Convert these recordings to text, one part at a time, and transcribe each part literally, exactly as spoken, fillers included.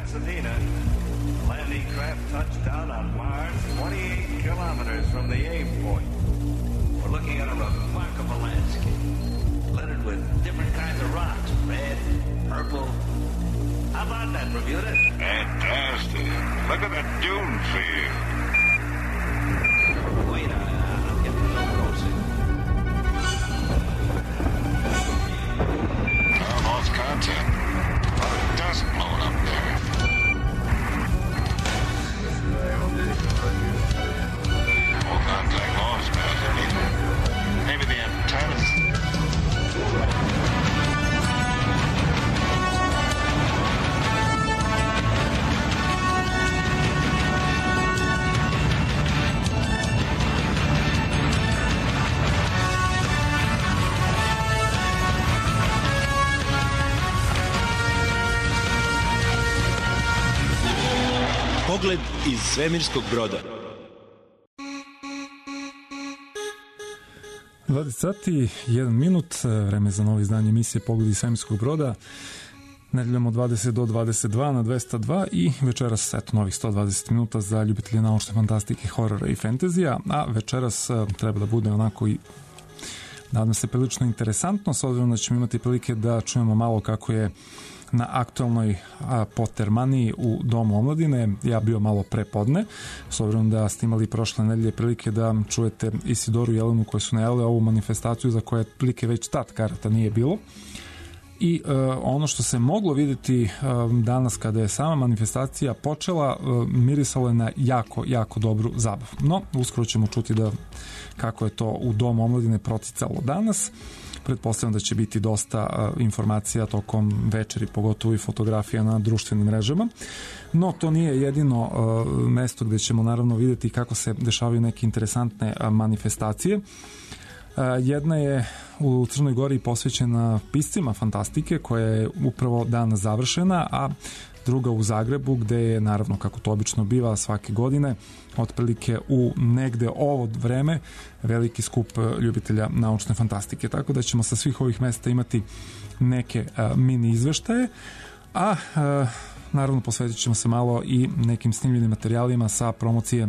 Pasadena. Landing craft touched down on Mars, twenty-eight kilometers from the aim point. We're looking at a remarkable landscape, littered with different kinds of rocks, red, purple. How about that, Bermuda? Fantastic. Look at the dune field. Wait, I, I'll get a little closer. Oh, lost contact. Well, it doesn't blow it up there. Full contact lost, man. Maybe the antennas. Pogled iz svemirskog broda. dvadeset sati, jedan minut, vreme za novo izdanje emisije Pogled iz svemirskog broda. Nedeljom od dvadeset do dvadeset dva na dvesta dva i večeras eto novih sto dvadeset minuta za ljubitelje naučne fantastike, horora i fentezija, a večeras treba da bude onako i nadam se prilično interesantno, s obzirom da ćemo imati prilike da čujemo malo kako je na aktualnoj Pottermaniji u Domu omladine. Ja bio malo pre podne, s obzirom da ste imali prošle nedelje prilike da čujete Isidoru i Jelenu koji su najavili ovu manifestaciju za koje prilike već tad karata nije bilo. I uh, ono što se moglo vidjeti uh, danas kada je sama manifestacija počela, uh, mirisalo je na jako, jako dobru zabavu. No, uskoro ćemo čuti da kako je to u Domu omladine proticalo danas. Pretpostavljam da će biti dosta uh, informacija tokom večeri, pogotovo i fotografija na društvenim mrežama. No, to nije jedino uh, mesto gde ćemo naravno vidjeti kako se dešavaju neke interesantne uh, manifestacije. Uh, jedna je u Crnoj Gori posvećena piscima fantastike, koja je upravo danas završena, a druga u Zagrebu, gde je naravno, kako to obično biva svake godine, otprilike u negde ovo vreme veliki skup ljubitelja naučne fantastike. Tako da ćemo sa svih ovih mesta imati neke a, mini izveštaje, a, a naravno posvetit ćemo se malo i nekim snimljenim materijalima sa promocije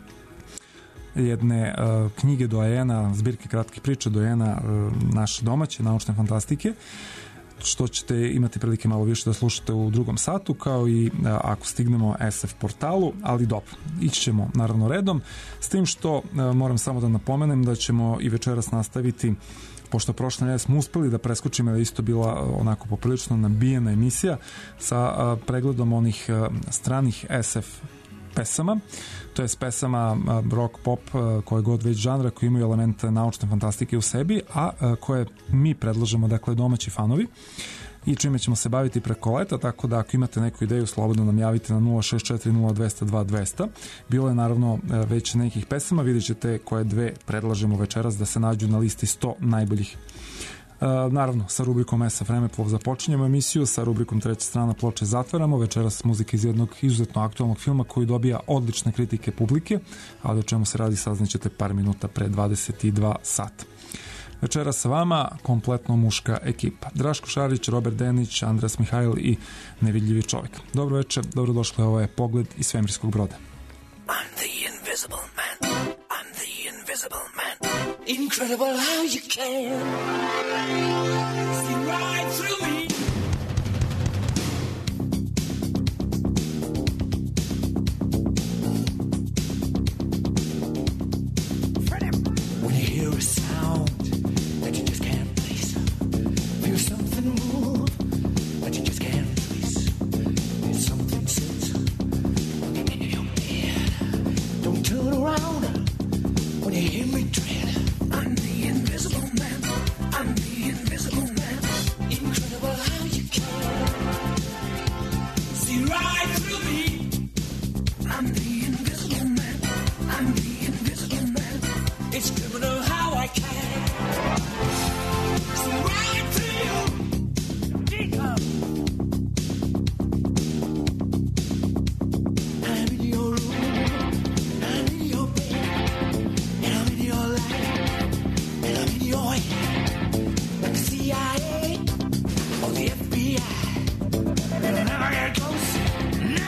jedne uh, knjige doajena, zbirke kratkih priča doajena uh, naše domaće naučne fantastike, što ćete imati prilike malo više da slušate u drugom satu, kao i uh, ako stignemo es ef portalu, ali dobro, ići ćemo naravno redom, s tim što uh, moram samo da napomenem da ćemo i večeras nastaviti, pošto prošle nedelje smo uspeli da preskočimo, da je isto bila onako poprilično nabijena emisija sa uh, pregledom onih uh, stranih es ef pesama, to je s pesama rock, pop, koje god već žanra, koji imaju elemente naučne fantastike u sebi, a koje mi predlažemo, dakle, domaći fanovi, i čime ćemo se baviti preko leta, tako da ako imate neku ideju, slobodno nam javite na nula šest četiri nula dva nula dva dvesta. Bilo je naravno već nekih pesama, vidjet ćete koje dve predlažemo večeras da se nađu na listi sto najboljih. Uh, naravno, sa rubrikom es ef Vremeplov započinjemo emisiju, sa rubrikom treća strana ploče zatvaramo. Večeras muzika iz jednog izuzetno aktualnog filma koji dobija odlične kritike publike, ali o čemu se radi saznaćete par minuta pre dvadeset dva sata. Večeras sa vama kompletno muška ekipa: Draško Šarić, Robert Denić, Andras Mihajl i Nevidljivi čovjek. Dobro večer, dobrodošli, ovo je Pogled iz svemirskog broda. I'm the invisible man. I'm the invisible man. Incredible how you can see right through me. When you hear a sound that you just can't place, feel something move that you just can't trace, feel something sit in your bed. Don't turn around when you hear me tread. I'm the invisible man. I'm the invisible man. Incredible how you can see right through me. I'm the invisible man. I'm the invisible man. It's criminal how I can see right through you. Deeper. I'm in your room. I'm in your bed. And I'm in your life. And I'm in your head. Like the C I A or the F B I. And I never get close.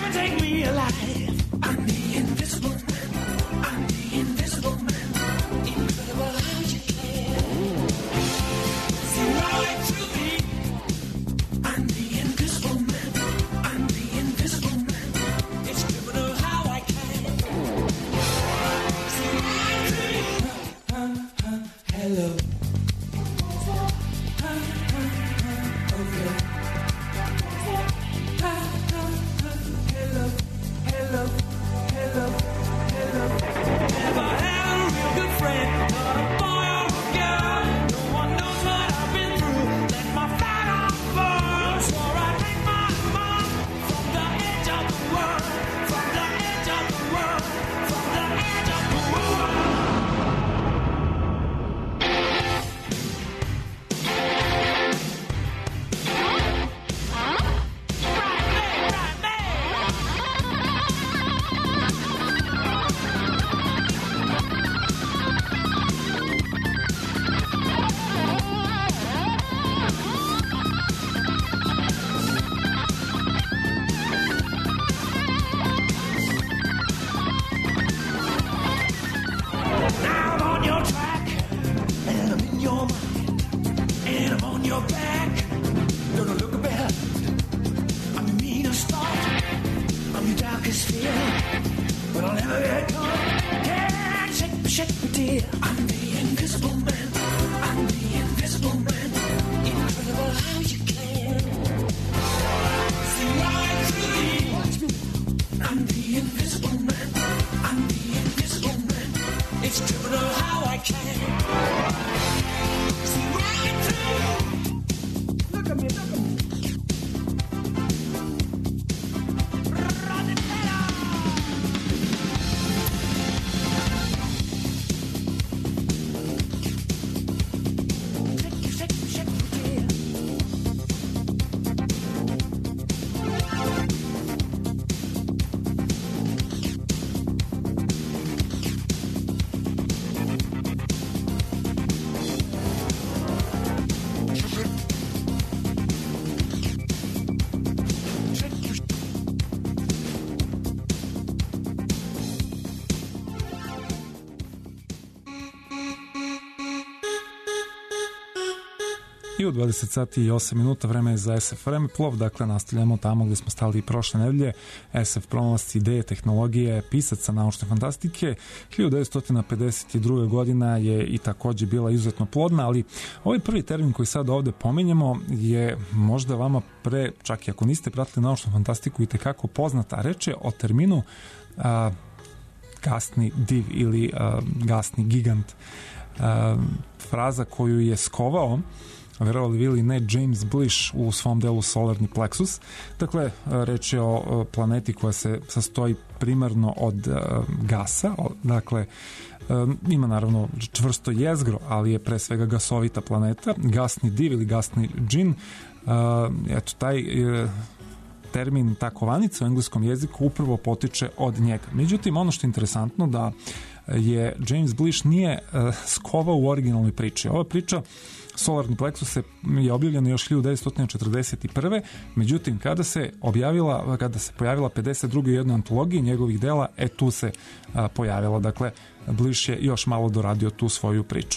I u dvadeset sati i osam minuta vreme je za S F Vremeplov, dakle nastavljamo tamo gde smo stali i prošle nedelje. S F pronalasci ideje, tehnologije, pisaca naučne fantastike. hiljadu devetsto pedeset druga godina je i takođe bila izuzetno plodna, ali ovaj prvi termin koji sad ovde pominjemo je možda vama pre, čak i ako niste pratili naučnu fantastiku, i tekako poznata. Reč je o terminu a, gasni div ili a, gasni gigant. A, fraza koju je skovao, verovali ili ne, James Blish u svom delu Solarni plexus. Dakle, reč je o planeti koja se sastoji primarno od uh, gasa, dakle um, ima naravno čvrsto jezgro, ali je pre svega gasovita planeta. Gasni div ili gasni džin, uh, eto taj uh, termin, ta kovanica u engleskom jeziku upravo potiče od njega. Međutim, ono što je interesantno da je James Blish nije uh, skovao u originalnoj priči. Ova priča Solarni plexus je objavljena još hiljadu devetsto četrdeset prve. Međutim, kada se objavila, kada se pojavila pedeset druga u jednoj antologiji njegovih dela, e tu se a, pojavila. Dakle, Blish je još malo doradio tu svoju priču.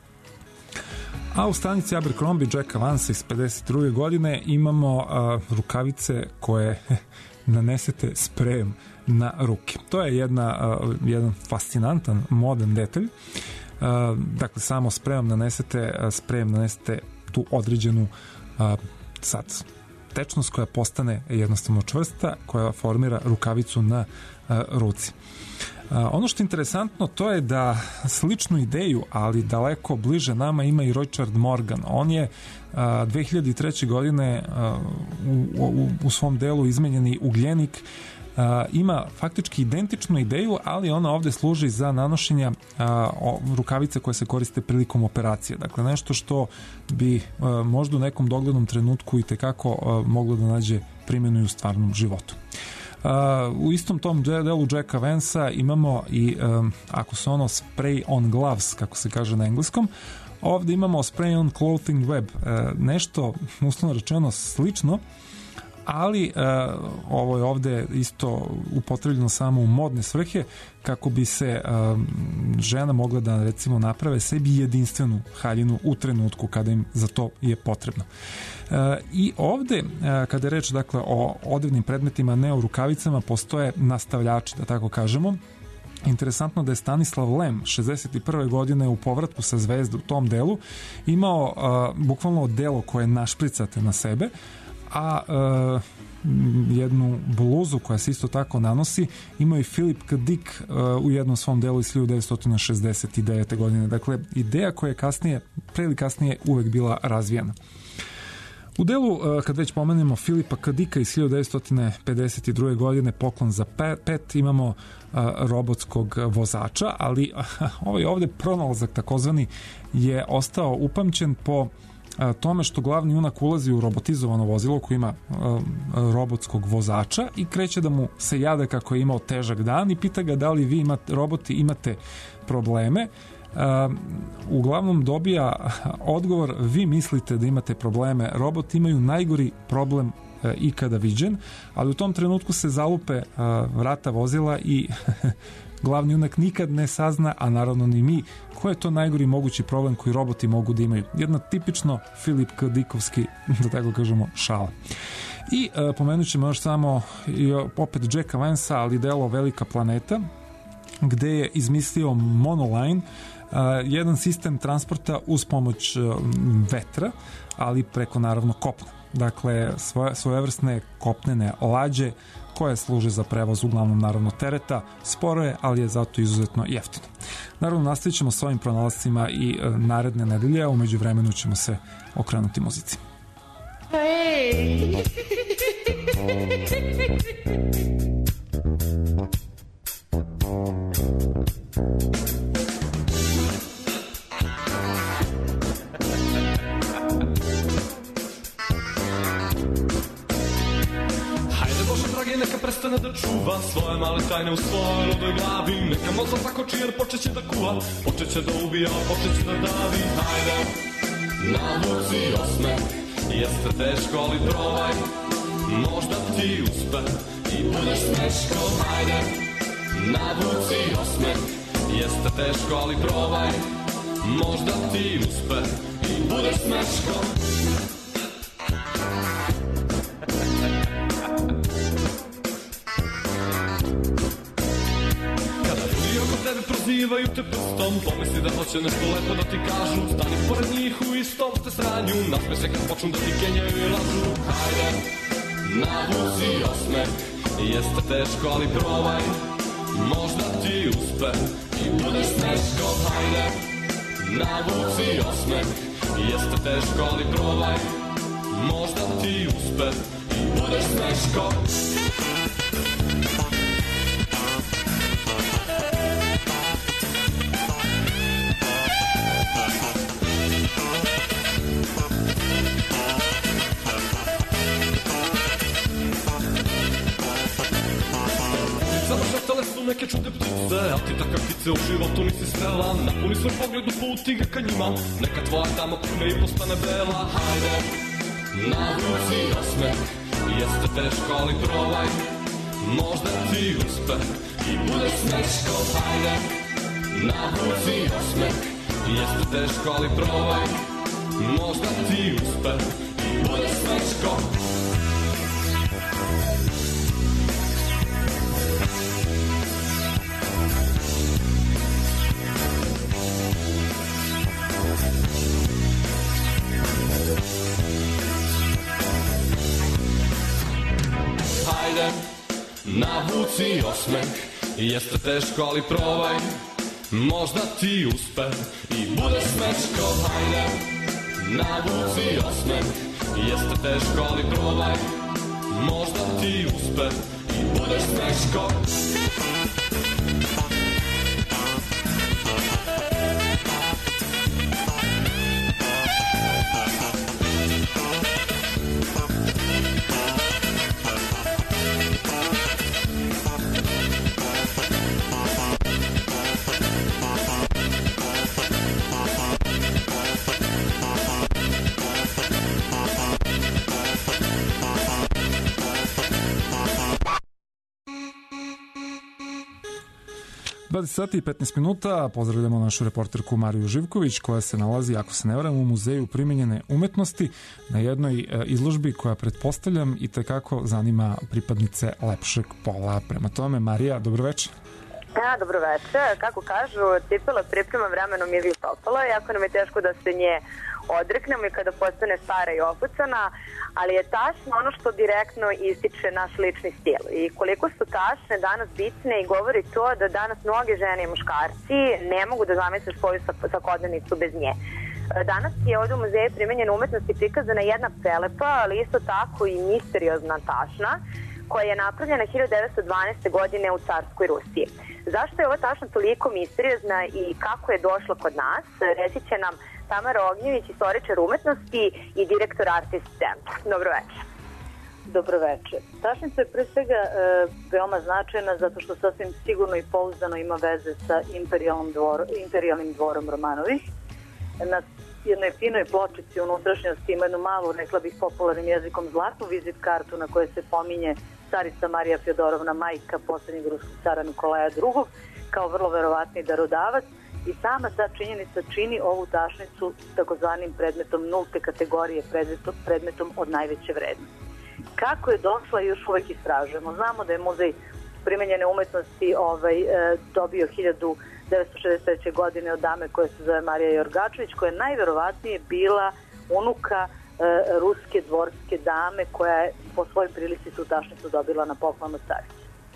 A u stanici Abercrombie Jacka Vansa iz pedeset druge godine imamo a, rukavice koje nanesete sprejem na ruke. To je jedna, a, jedan fascinantan modan detalj. Uh, dakle, samo sprejom nanesete, sprejem nanesete tu određenu uh, sad tečnost koja postane jednostavno čvrsta, koja formira rukavicu na uh, ruci. Uh, ono što je interesantno, to je da sličnu ideju, ali daleko bliže nama, ima i Richard Morgan. On je uh, dve hiljade treće godine uh, u, u, u svom delu Izmenjeni ugljenik Uh, ima faktički identičnu ideju, ali ona ovde služi za nanošenje uh, rukavice koje se koriste prilikom operacije. Dakle, nešto što bi uh, možda u nekom doglednom trenutku i tekako uh, moglo da nađe primjenu u stvarnom životu. Uh, u istom tom delu Jacka Vansa imamo i, um, ako se ono spray on gloves, kako se kaže na engleskom, ovde imamo spray on clothing web. Uh, nešto, uslovno rečeno, slično, ali uh, ovo je ovde isto upotrebljeno samo u modne svrhe, kako bi se uh, žena mogla da, recimo, naprave sebi jedinstvenu haljinu u trenutku kada im za to je potrebno. Uh, I ovde, uh, kada je reč, dakle, o odevnim predmetima, ne o rukavicama, postoje nastavljači, da tako kažemo. Interesantno da je Stanislav Lem šezdeset prve godine u Povratku sa zvezde u tom delu imao uh, bukvalno delo koje našpricate na sebe, a uh, jednu bluzu koja se isto tako nanosi imao i Philip K. Dick uh, u jednom svom delu iz hiljadu devetsto šezdeset devete godine. Dakle, ideja koja je kasnije, pre ili kasnije, uvek bila razvijena. U delu, uh, kad već pomenemo Filipa K. Dicka iz hiljadu devetsto pedeset druge godine, Poklon za pet, imamo uh, robotskog vozača, ali uh, ovaj ovde pronalazak takozvani je ostao upamćen po tome što glavni junak ulazi u robotizovano vozilo koje ima uh, robotskog vozača i kreće da mu se jade kako je imao težak dan i pita ga da li vi imate, roboti imate probleme. Uh, uglavnom dobija odgovor: vi mislite da imate probleme, roboti imaju najgori problem uh, ikada viđen, ali u tom trenutku se zalupe uh, vrata vozila i glavni junak nikad ne sazna, a naravno ni mi, ko je to najgori mogući problem koji roboti mogu da imaju. Jedna tipično Filip K. Dickovski, da tako kažemo, šala. I e, pomenut ćemo još samo i opet Jacka Vansa, ali delo Velika planeta, gde je izmislio monoline, e, jedan sistem transporta uz pomoć e, vetra, ali preko naravno kopna. Dakle, svoje, svojevrsne kopnene lađe koje služe za prevoz uglavnom naravno tereta. Sporo je, ali je zato izuzetno jeftino. Naravno, nastavit ćemo s ovim pronalascima i e, naredne nedelje, a umeđu vremenu ćemo se okrenuti muzici. Hey. Neka prestane da čuva svoje male tajne u svojoj ludoj glavi. Neka mozak zakoči jer počeće da kuva, počeće da ubija, počeće da davi. Hajde, navuci osmeh, jeste teško ali probaj, možda ti uspe i budeš smeško. Hajde, navuci osmeh, jeste teško ali probaj, možda ti uspe i budeš smeško. Tebe prozivaju te prstom, pomisli da hoće nešto lepo da ti kažu. Stani pored njih u istom ste sranju, nasmej se kad počnu da ti kenjaju i lažu. Hajde, navuci osmeh, jeste teško ali probaj, možda ti uspe i budeš smeško. Hajde, navuci osmeh, jeste teško ali probaj, možda ti uspe i budeš smeško. Završatale su neke čude ptice, a ti takav ptice u životu nisi srela. Napuni svoj pogled u puti ga ka njima, neka tvoja tamo pune i postane bela. Hajde, navuci osmeh, jeste teško ali probaj, možda ti uspe i budeš smeško. Hajde, navuci osmeh, jeste teško ali probaj, možda ti uspe i budeš smeško. Hajde, navuci osmeh, jeste teško ali probaj, možda ti uspe i budeš smeško. Hajde, navuci osmeh, jeste teško ali probaj, možda ti uspe i budeš smeško. dvadeset sati i petnaest minuta, pozdravljamo našu reporterku Mariju Živković koja se nalazi, ako se ne varam, u Muzeju primenjene umetnosti na jednoj izložbi koja, pretpostavljam, i tekako zanima pripadnice lepšeg pola. Prema tome, Marija, dobroveče. Ja, dobroveče. Kako kažu, cipela priprema vremenom je stopala, jako nam je teško da se nje odreknemo i kada postane stara i opucana, ali je tašno ono što direktno ističe naš lični stil. I koliko su tašne danas bitne i govori to da danas mnoge žene i muškarci ne mogu da zamisle svoju svakodnevnicu bez nje. Danas je ovdje u Muzeju primenjene umetnosti prikazana jedna prelepa, ali isto tako i misteriozna tašna, koja je napravljena hiljadu devetsto dvanaeste. godine u carskoj Rusiji. Zašto je ova tašna toliko misteriozna i kako je došla kod nas, reći će nam Tamara Ognjević, istoričar umetnosti i direktor Artist centra. Dobroveče. Dobroveče. Tašnica je pre svega e, veoma značajna zato što sasvim sigurno i pouzdano ima veze sa imperijalnim, dvor, imperijalnim dvorom Romanovih. Na jednoj finoj pločici u unutrašnjosti ima jednu malu, rekla bih popularnim jezikom, zlatnu vizit kartu na kojoj se pominje carica Marija Fjodorovna, majka poslednjeg ruskog cara Nikolaja drugog, kao vrlo verovatni darodavac. I sama ta činjenica čini ovu tašnicu takozvanim predmetom nulte kategorije, predmetom, predmetom od najveće vrednosti. Kako je došla, još uvek istražujemo. Znamo da je Muzej primenjene umetnosti ovaj, e, dobio hiljadu devetsto šezdeset treće. godine od dame koja se zove Marija Jorgačević, koja je najverovatnije bila unuka e, ruske dvorske dame koja je po svojoj prilici tu tašnicu dobila na poklon od carice.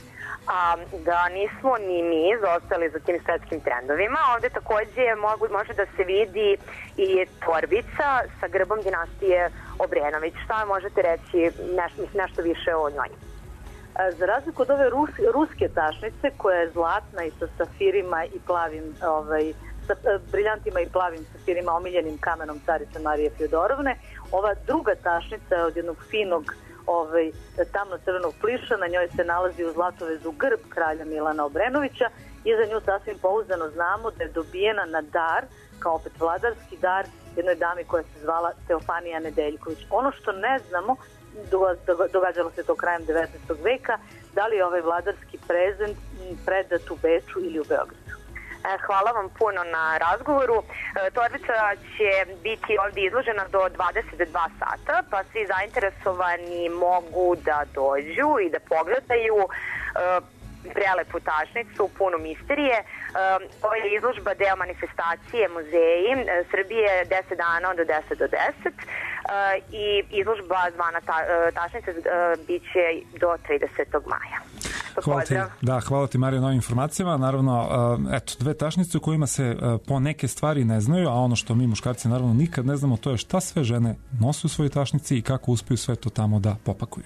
a da nismo ni mi zaostali za tim svetskim trendovima. Ovde takođe mogu, može da se vidi i torbica sa grbom dinastije Obrenović. Šta možete reći neš, nešto više o njoj? Za razliku od ove rus, ruske tašnice koja je zlatna i sa safirima i plavim, ovaj, sa briljantima i plavim safirima, omiljenim kamenom carice Marije Fjodorovne, ova druga tašnica je od jednog finog ovaj, tamno-crvenog pliša, na njoj se nalazi u zlatovezu grb kralja Milana Obrenovića i za nju sasvim pouzdano znamo da je dobijena na dar, kao opet vladarski dar, jednoj dami koja se zvala Teofanija Nedeljković. Ono što ne znamo, događalo se to krajem devetnaestog veka, da li je ovaj vladarski prezent predat u Beču ili u Beogradu. Hvala vam puno na razgovoru. Torbica će biti ovdje izložena do dvadeset dva sata, pa svi zainteresovani mogu da dođu i da pogledaju prelepu tašnicu, puno misterije. Ovo je izložba deo manifestacije muzeji Srbije deset dana od deset do deset i izložba zvana ta, tašnice bit će do tridesetog maja. Hvala ti, da, hvala ti Marija na ovim informacijama. Naravno, eto, dve tašnice u kojima se po neke stvari ne znaju, a ono što mi muškarci naravno nikad ne znamo, to je šta sve žene nose u svojoj tašnici i kako uspiju sve to tamo da popakuju.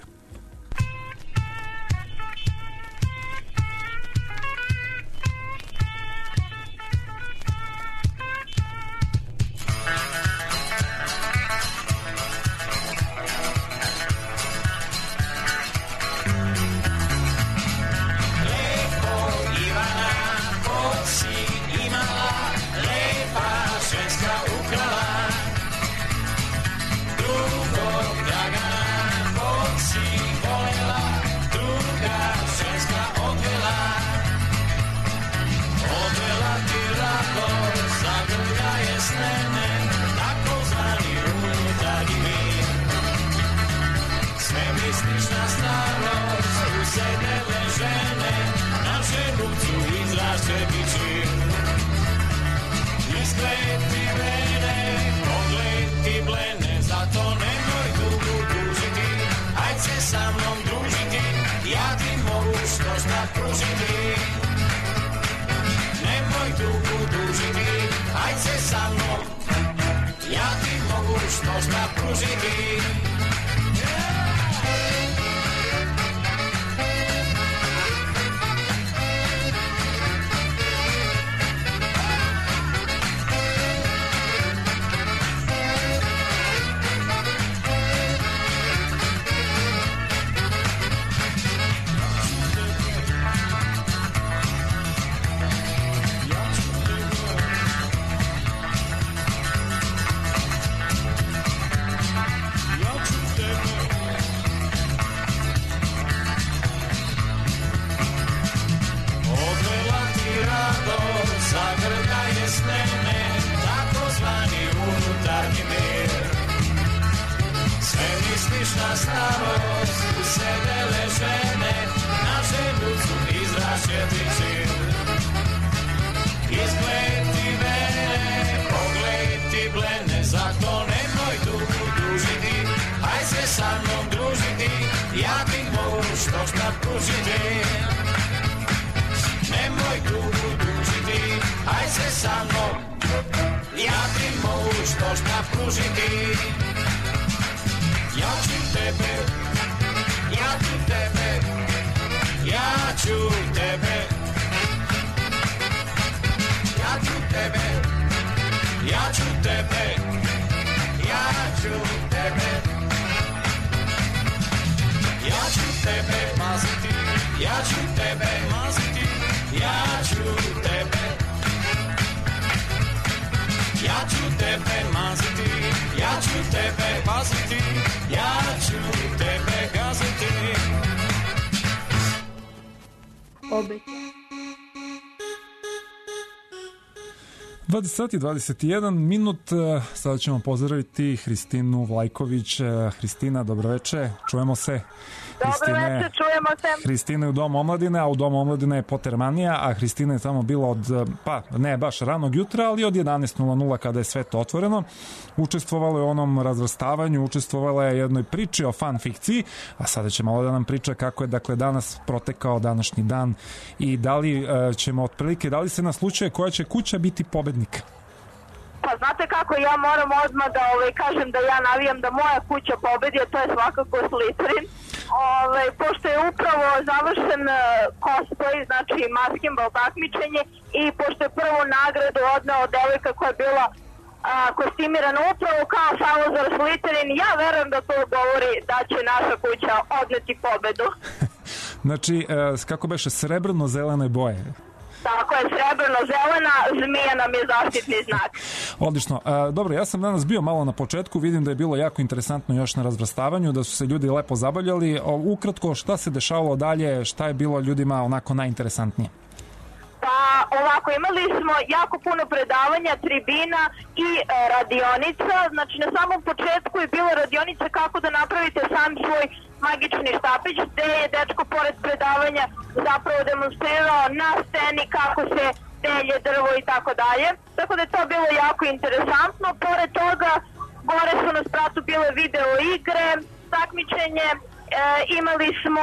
dvadeset sati dvadeset jedan minut, sada ćemo pozdraviti Hristinu Vlajković. Hristina, dobroveče, čujemo se. Dobroveče, čujemo se. Hristina je u Domu omladine, a u Domu omladine je Potermanija, a Hristina je tamo bila od, pa ne baš ranog jutra, ali od jedanaest nula nula kada je sve to otvoreno. Učestvovala je u onom razvrstavanju, učestvovala je jednoj priči o fan fikciji, a sada će malo da nam priča kako je dakle danas protekao današnji dan i da li e, ćemo otprilike, da li se naslučuje koja će kuća biti pobednik? Pa znate kako, ja moram odmah da ovaj, kažem da ja navijam da moja kuća pobedi, a to je svakako Slytherin. Ovaj, pošto je upravo završen uh, cosplay, znači maskimbal takmičenje, i pošto je prvu nagradu odneo devojka koja je bila uh, kostimirana upravo kao Salazar Slytherin, ja verujem da to govori da će naša kuća odneti pobedu. Znači, uh, kako beše, srebrno-zelene boje? Tako je, srebrno-zelena, zmija nam je zaštitni znak. Odlično. A, dobro, ja sam danas bio malo na početku, vidim da je bilo jako interesantno još na razvrstavanju, da su se ljudi lepo zabavljali. O, ukratko, šta se dešavalo dalje, šta je bilo ljudima onako najinteresantnije? Pa ovako, imali smo jako puno predavanja, tribina i e, radionica. Znači na samom početku je bila radionica kako da napravite sam svoj magični štapić, gde je dečko pored predavanja zapravo demonstrirao na sceni kako se telje drvo i tako dalje. Tako da je to bilo jako interesantno. Pored toga, gore su na spratu bile video igre, takmičenje, e, imali smo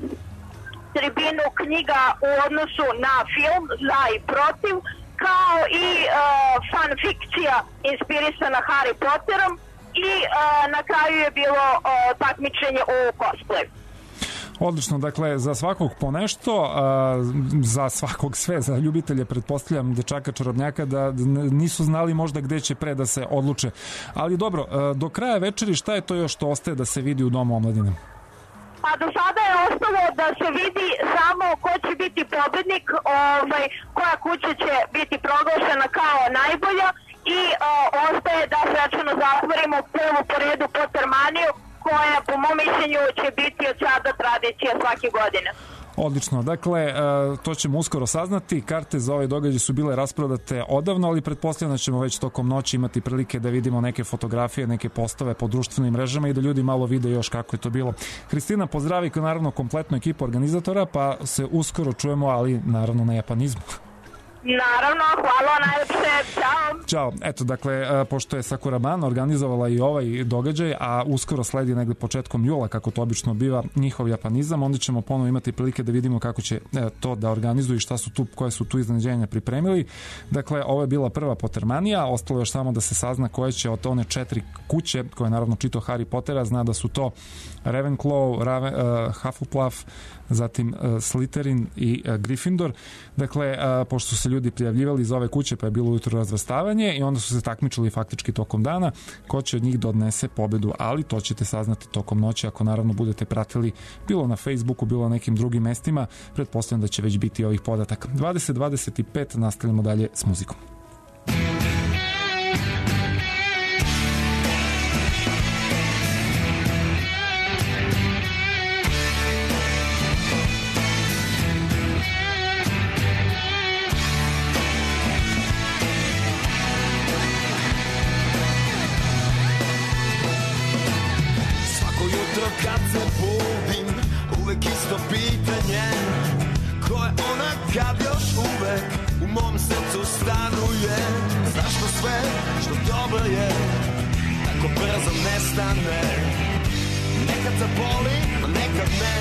tribinu knjiga u odnosu na film Za i protiv, kao i uh, fan fikcija inspirisana Harry Potterom i uh, na kraju je bilo uh, takmičenje u cosplay. Odlično, dakle, za svakog po nešto, a, za svakog sve, za ljubitelje, pretpostavljam, dečaka čarobnjaka, da nisu znali možda gde će pre da se odluče. Ali dobro, a, do kraja večeri šta je to još što ostaje da se vidi u Domu omladine? Pa do sada je ostalo da se vidi samo ko će biti pobednik, ovaj, koja kuća će biti proglašena kao najbolja i o, ostaje da svečano zatvorimo prvu po redu Potermaniju, koja po mom mišljenju će biti od sada tradicija svake godine. Odlično, dakle, to ćemo uskoro saznati. Karte za ovaj događaj su bile rasprodate odavno, ali pretpostavljam da ćemo već tokom noći imati prilike da vidimo neke fotografije, neke postave po društvenim mrežama i da ljudi malo vide još kako je to bilo. Hristina, pozdravi naravno kompletnu ekipu organizatora, pa se uskoro čujemo, ali naravno na japanizmu. Naravno, hvala najlepše, čao. Ćao, eto, dakle, pošto je Sakuraban organizovala i ovaj događaj, a uskoro sledi negde početkom jula, kako to obično biva, njihov japanizam, onda ćemo ponovo imati prilike da vidimo kako će to da organizuju i šta su tu, koje su tu iznenađenja pripremili. Dakle, ovo je bila prva Potermanija, ostalo još samo da se sazna koje će od one četiri kuće, koje je naravno čitao Harry Pottera, zna da su to Ravenclaw, Raven, uh, Hufflepuff, zatim uh, Slytherin i uh, Gryffindor. Dakle, uh, pošto su se ljudi prijavljivali iz ove kuće, pa je bilo ujutro razvrstavanje i onda su se takmičili faktički tokom dana ko će od njih da odnese pobedu, ali to ćete saznati tokom noći ako naravno budete pratili bilo na Facebooku, bilo na nekim drugim mestima. Pretpostavljam da će već biti ovih podataka. dvadeset dvadeset pet, nastavljamo dalje s muzikom. Kad se budim, uvek isto pitanje, ko je ona kad još uvek u mom srcu stanuje? Zašto sve što dobro je tako brzo nestane? Nekad zaboli, a nekad ne.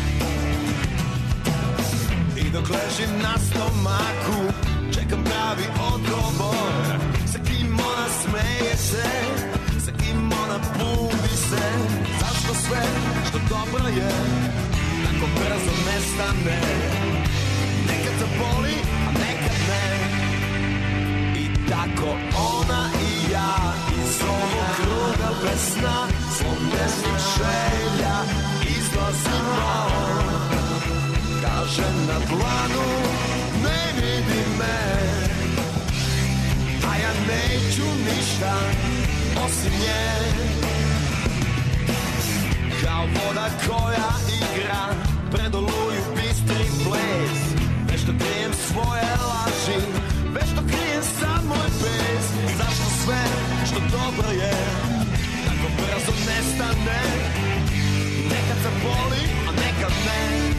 I dok ležim na stomaku, čekam pravi odgovor. Sa kim ona smeje se, sa kim ona budi se. Zašto sve što dobro je tako brzo nestane? Nekad zaboli, a nekad ne. I tako ona i ja iz ovog kruga bez sna, svog besnih želja izlazimo. Kaže na dlanu, ne vidi me, a ja neću ništa osim nje. Kao voda koja igra pred oluju bistri ples, već što krijem svoje laži, već što krijem sam moj što dobro je, tako brzo nestane. Nekad se boli, a nekad ne.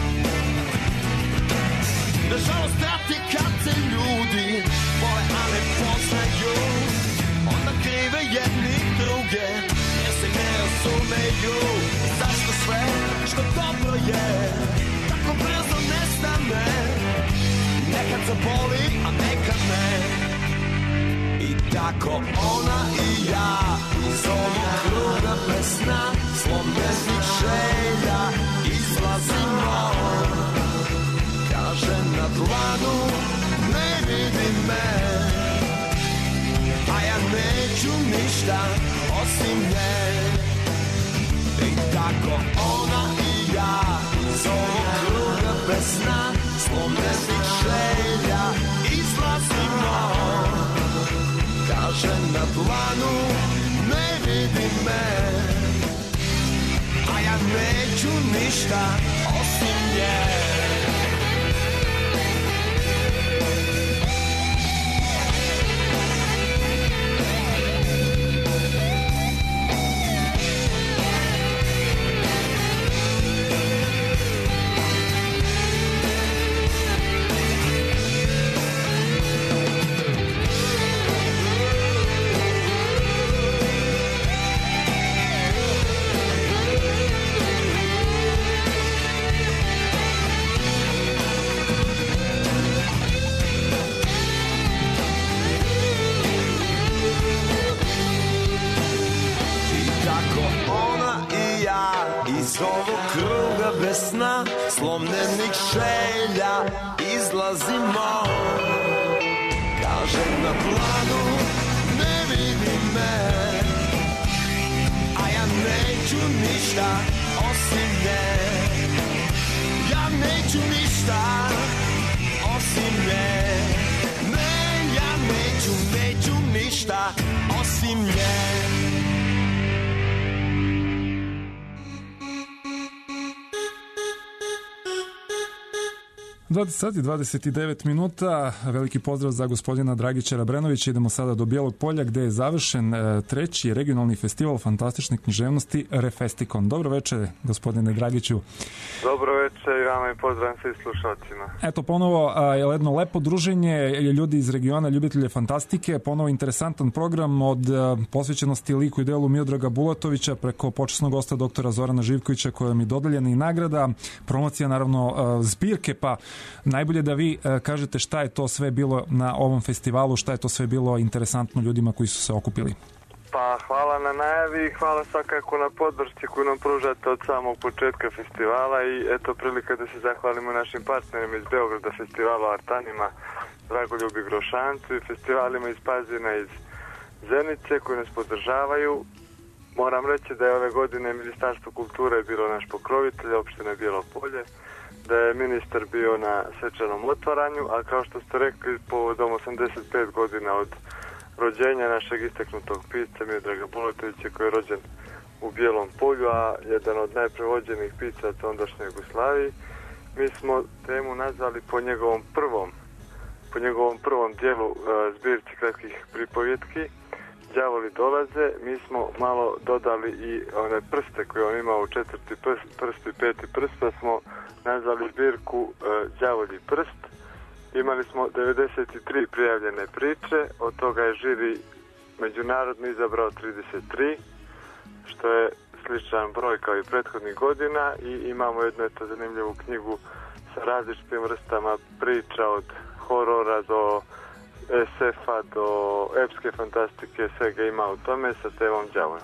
Nažalost trati kad se ljudi vole, a ne poznaju. Onda krive jedni druge, jer se ne razumeju. Zašto sve što dobro je, tako brzo nestane. Nekad se boli, a nekad ne. I tako ona i ja iz ovog kruga bez sna, slomljenih želja izlazimo. Kaže na dlanu ne vidi me, a ja neću ništa osim nje. I tako ona i ja iz ovog kruga bez sna, slomljenih želja izlazimo. Kaže na dlanu ne vidi me, a ja neću ništa osim nje. Iz ovog kruga bez sna, slomljenih želja izlazimo. Kaže na planu ne vidi me, a ja neću ništa osim nje. Ja neću ništa osim nje. Ne, ja neću, neću ništa osim nje. dvadeset sati i dvadeset devet minuta, veliki pozdrav za gospodina Dragića Rabrenovića. Idemo sada do Bijelog Polja gde je završen e, treći regionalni festival fantastične književnosti Refestikon. Dobro večer, gospodine Dragiću. Dobro večer i vama i pozdrav svim slušalcima. Eto, ponovo a, je jedno lepo druženje, ljudi iz regiona, ljubitelje fantastike, ponovo interesantan program od a, posvećenosti liku i delu Miodraga Bulatovića preko počasnog gosta doktora Zorana Živkovića kojom je dodeljena i nagrada, promocija naravno a, zbirke, pa najbolje da vi a, kažete šta je to sve bilo na ovom festivalu, šta je to sve bilo interesantno ljudima koji su se okupili. Pa hvala na najavi i hvala svakako na podršci koju nam pružate od samog početka festivala i eto prilika da se zahvalimo našim partnerima iz Beograda, festivalu Artanima, Dragoljubi Grošancu i festivalima iz Pazina iz Zenice koji nas podržavaju. Moram reći da je ove godine Ministarstvo kulture bilo naš pokrovitelj, opština Bijelo Polje, da je ministar bio na svečanom otvaranju, a kao što ste rekli, povodom osamdeset pet godina od rođenja našeg istaknutog pisca Miodraga Bulatovića koji je rođen u Bijelom Polju, a jedan od najprevođenih pisaca ondašnje Jugoslaviji, mi smo temu nazvali po njegovom prvom po njegovom prvom dijelu uh, zbirci kratkih pripovjetki Đavoli dolaze. Mi smo malo dodali i one prste koje on imao u četvrti prst, prst i peti prst, pa smo nazvali zbirku uh, Đavolji prst. Imali smo devedeset tri prijavljene priče, od toga je žiri međunarodno izabrao trideset tri, što je sličan broj kao i prethodnih godina i imamo jednu eto zanimljivu knjigu sa različitim vrstama priča od horora do es efa do epske fantastike, svega ima u tome sa temom đavola.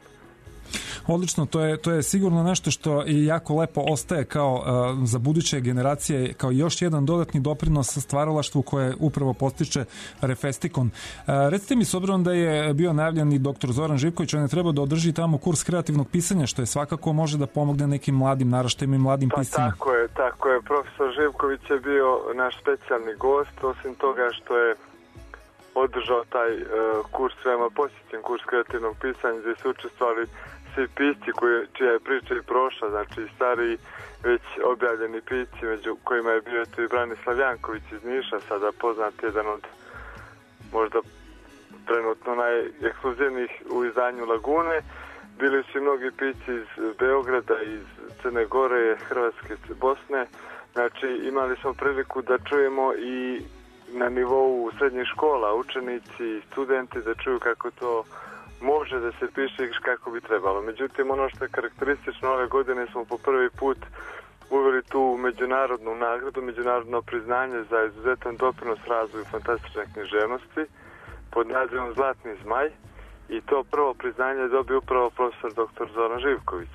Odlično, to je, to je sigurno nešto što i jako lepo ostaje kao uh, za buduće generacije, kao još jedan dodatni doprinos stvaralaštvu koje upravo postiče Refestikon. Uh, recite mi, s obzirom da je bio najavljen i doktor Zoran Živković, on je trebao da održi tamo kurs kreativnog pisanja, što je svakako može da pomogne nekim mladim naraštajima i mladim pa, piscima. Tako je, tako je. Profesor Živković je bio naš specijalni gost, osim toga što je održao taj uh, kurs, veoma posjećen kurs kreativnog pisanja, gdje su učestvovali svi pisci koji, čija je priča i prošla, znači stari već objavljeni pisci, među kojima je bio tu i Branislav Janković iz Niša, sada poznat jedan od možda trenutno najekskluzivnijih u izdanju Lagune. Bili su i mnogi pisci iz Beograda, iz Crne Gore, Hrvatske, Bosne. Znači, imali smo priliku da čujemo i na nivou srednjih škola, učenici, studenti, da čuju kako to može da se piše i kako bi trebalo. Međutim, ono što je karakteristično ove godine smo po prvi put uveli tu međunarodnu nagradu, međunarodno priznanje za izuzetan doprinos razvoju fantastične književnosti pod nazivom Zlatni zmaj, i to prvo priznanje je dobio upravo profesor doktor Zoran Živković.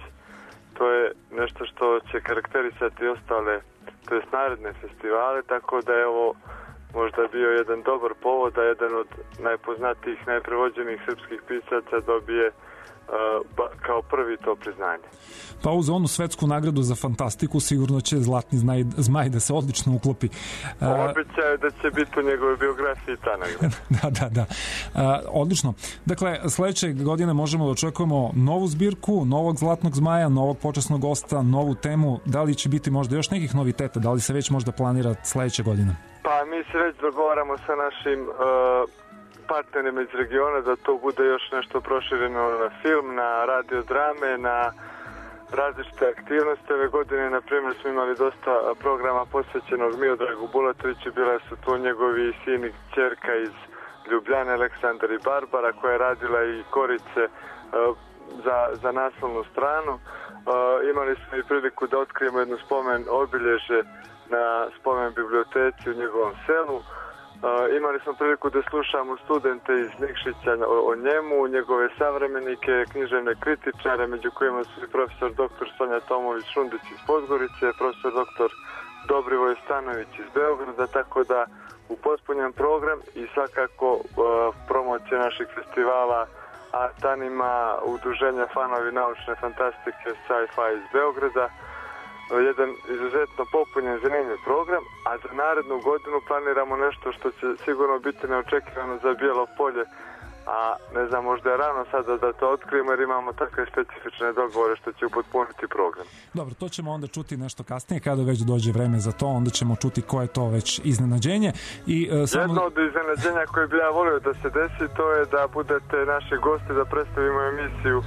To je nešto što će karakterisati ostale, to je naredne festivale, tako da je ovo možda bio jedan dobar povod da jedan od najpoznatijih, najprevođenijih srpskih pisaca dobije uh, kao prvi to priznanje. Pa uz onu svetsku nagradu za fantastiku sigurno će Zlatni zmaj, zmaj da se odlično uklopi. Običaj je da će biti u njegove biografiji ta nagrada. da, da, da. A, odlično. Dakle, sledeće godine možemo da očekujemo novu zbirku, novog Zlatnog zmaja, novog počasnog gosta, novu temu. Da li će biti možda još nekih noviteta? Da li se već možda planira sledeće godine? Pa mi se već dogovaramo sa našim uh, partnerima iz regiona da to bude još nešto prošireno na film, na radiodrame, na različite aktivnosti. Ove godine, na primjer, smo imali dosta programa posvećenog Miodragu Bulatoviću. Bile su tu njegovi sin i kćerka iz Ljubljane, Aleksandar i Barbara, koja je radila i korice uh, za, za naslovnu stranu. Uh, imali smo i priliku da otkrijemo jednu spomen obilježe na spomen biblioteci u njegovom selu. Uh, imali smo priliku da slušamo studente iz Nikšića o, o njemu, njegove savremenike, književne kritičare, među kojima su i profesor doktor Sonja Tomović-Šundić iz Podgorice, profesor doktor Dobrivoj Stanović iz Beograda, tako da upotpunjen program i svakako uh, promocija naših festivala Artanima, udruženja fanovi naučne fantastike Sci-Fi iz Beograda. Jedan izuzetno popunjen, zanimljiv program, a za narednu godinu planiramo nešto što će sigurno biti neočekivano za Bijelo Polje, a ne znam, možda je rano sada da to otkrijemo jer imamo takve specifične dogovore što će upotpuniti program. Dobro, to ćemo onda čuti nešto kasnije, kada već dođe vreme za to, onda ćemo čuti koje je to već iznenađenje. I, uh, samo... Jedno od iznenađenja koje bi ja volio da se desi, to je da budete naši gosti, da predstavimo emisiju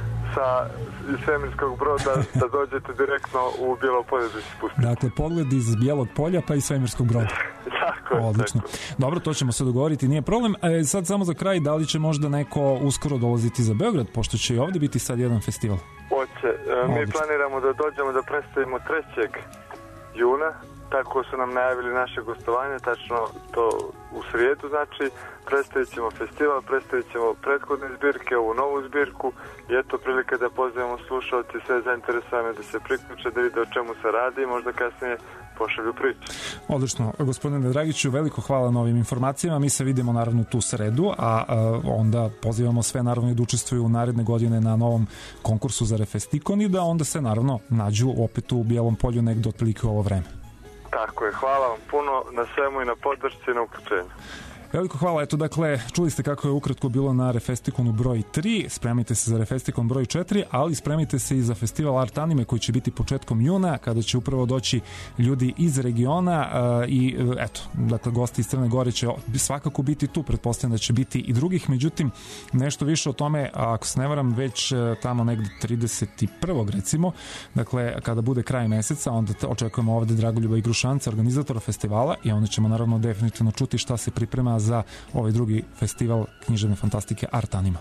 sa iz svemirskog broda, da dođete direktno u Bijelo Polje da se spustite. Dakle, pogled iz Bijelog polja pa i svemirskog broda. Tako je. Odlično. Tako. Dobro, to ćemo se dogovoriti, nije problem. E, sad samo za kraj, da li će možda neko uskoro dolaziti za Beograd, pošto će i ovdje biti sad jedan festival? Hoće. E, mi planiramo da dođemo da predstavimo trećeg juna, tako su nam najavili naše gostovanje, tačno to u srijedu, znači predstavit ćemo festival, predstavit ćemo prethodne zbirke, ovu novu zbirku i eto prilike da pozivamo slušalci, sve zainteresovane da se priključe, da vide o čemu se radi i možda kasnije pošalju priču. Odlično, gospodine Dragiću, veliko hvala na ovim informacijama. Mi se vidimo naravno tu sredu, a, a onda pozivamo sve naravno da učestvuju u naredne godine na novom konkursu za Refestikon i da onda se naravno nađu opet u Bijelom Polju negdje otprilike u ovo vreme. Tako je, hvala vam puno na svemu i na podršci i na uključenju. Veliko hvala, eto dakle, čuli ste kako je ukratko bilo na Refestikonu broj tri, spremite se za Refestikon broj četiri, ali spremite se i za festival Art Anime koji će biti početkom juna, kada će upravo doći ljudi iz regiona uh, i uh, eto, dakle, gosti iz Crne Gore će svakako biti tu, pretpostavljam da će biti i drugih, međutim, nešto više o tome, ako se ne varam, već uh, tamo negde trideset prvog recimo, dakle, kada bude kraj meseca, onda očekujemo ovde Dragoljuba Igrušanca, organizatora festivala, i onda ćemo naravno definitivno čuti šta se priprema za ovaj drugi festival književne fantastike Art Anima.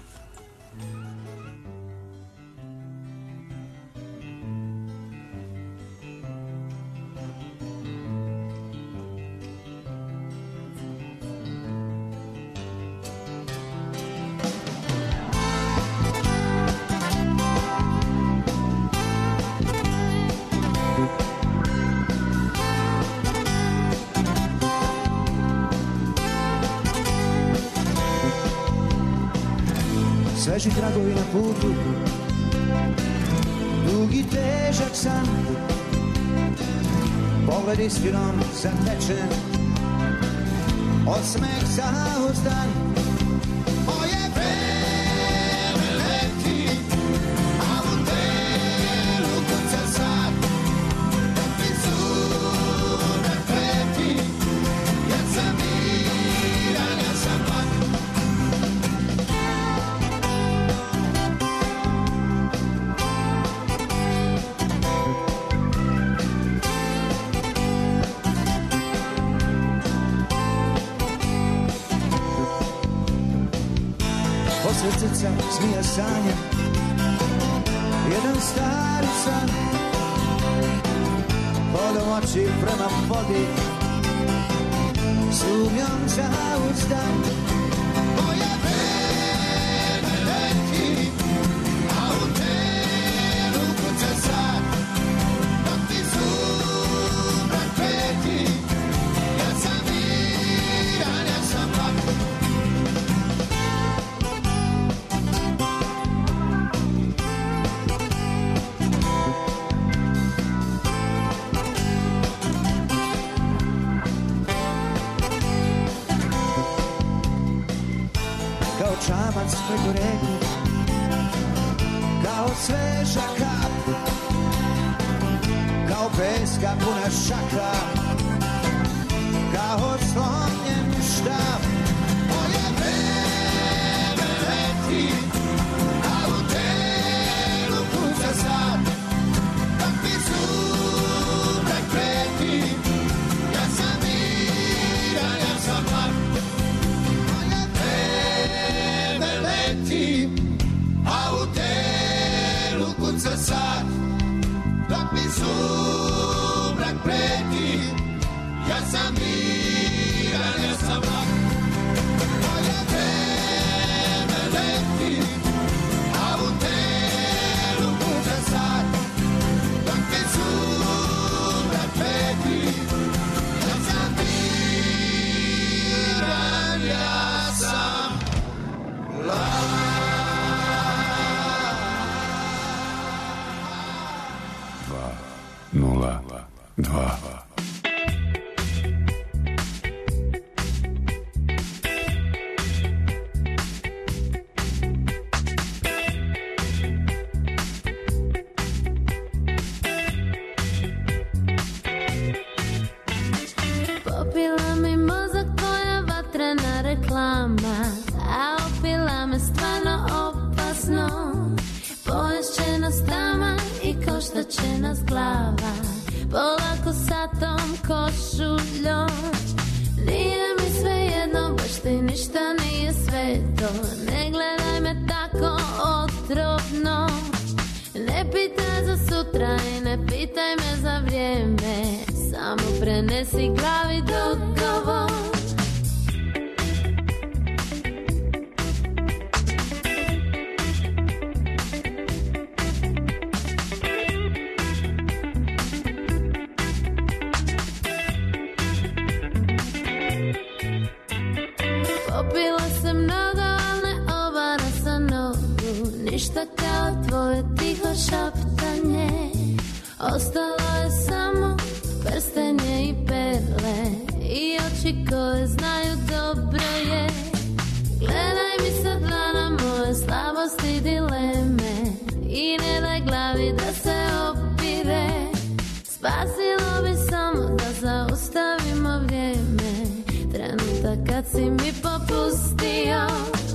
Sveži tragovi na putu, dugi težak san, pogled istinom zatečen, osmeh zauzdan. Moje vreme leti, a u telu kuca sad, frizura kreti, ja sam miran, ja sam mlad. srceca zmija sanja, jedan stari san, vodom oči prema vodi, sumnjom zauzdan. Moje vreme leti, a u telu kuca sad, dok ti sumrak preti, ja sam miran, ja sam lak. Čamac preko reke, kao sveža kap, kao peska puna šakra, kao slomljen štap. Moje vreme leti, a u telu kuca sad, dok mi sumrak preti, ja sam miran, ja sam lak. A u telu kuca sad, dok mi sumrak preti, ja sam miran, ja sam lak. Moje vreme leti, a u telu kuca sad, dok mi sumrak preti, ja sam miran, ja sam lak. Nula, dva. Popila mi mozak tvoja vatrena reklama, a opila me stvarno opasno. Pojest će nas tama i koštat će nas glava, polako sa tom košuljom. Nije mi sve jedno, baš ti ništa nije sveto. Ne gledaj me tako otrovno, ne pitaj za sutra i ne pitaj me za vrijeme, samo prenesi glavi dogovor. Popila se mnogo, al ne ovara sa nogu, ništa kao tvoje tiho šaptanje. Ostalo je samo prstenje i perle i oči koje znaju dobro je. Gledaj mi sa dlana moje slabosti i dileme i ne daj glavi da se opire. Spasilo bi samo da zaustavimo vrijeme, trenutak kad si mi popustio.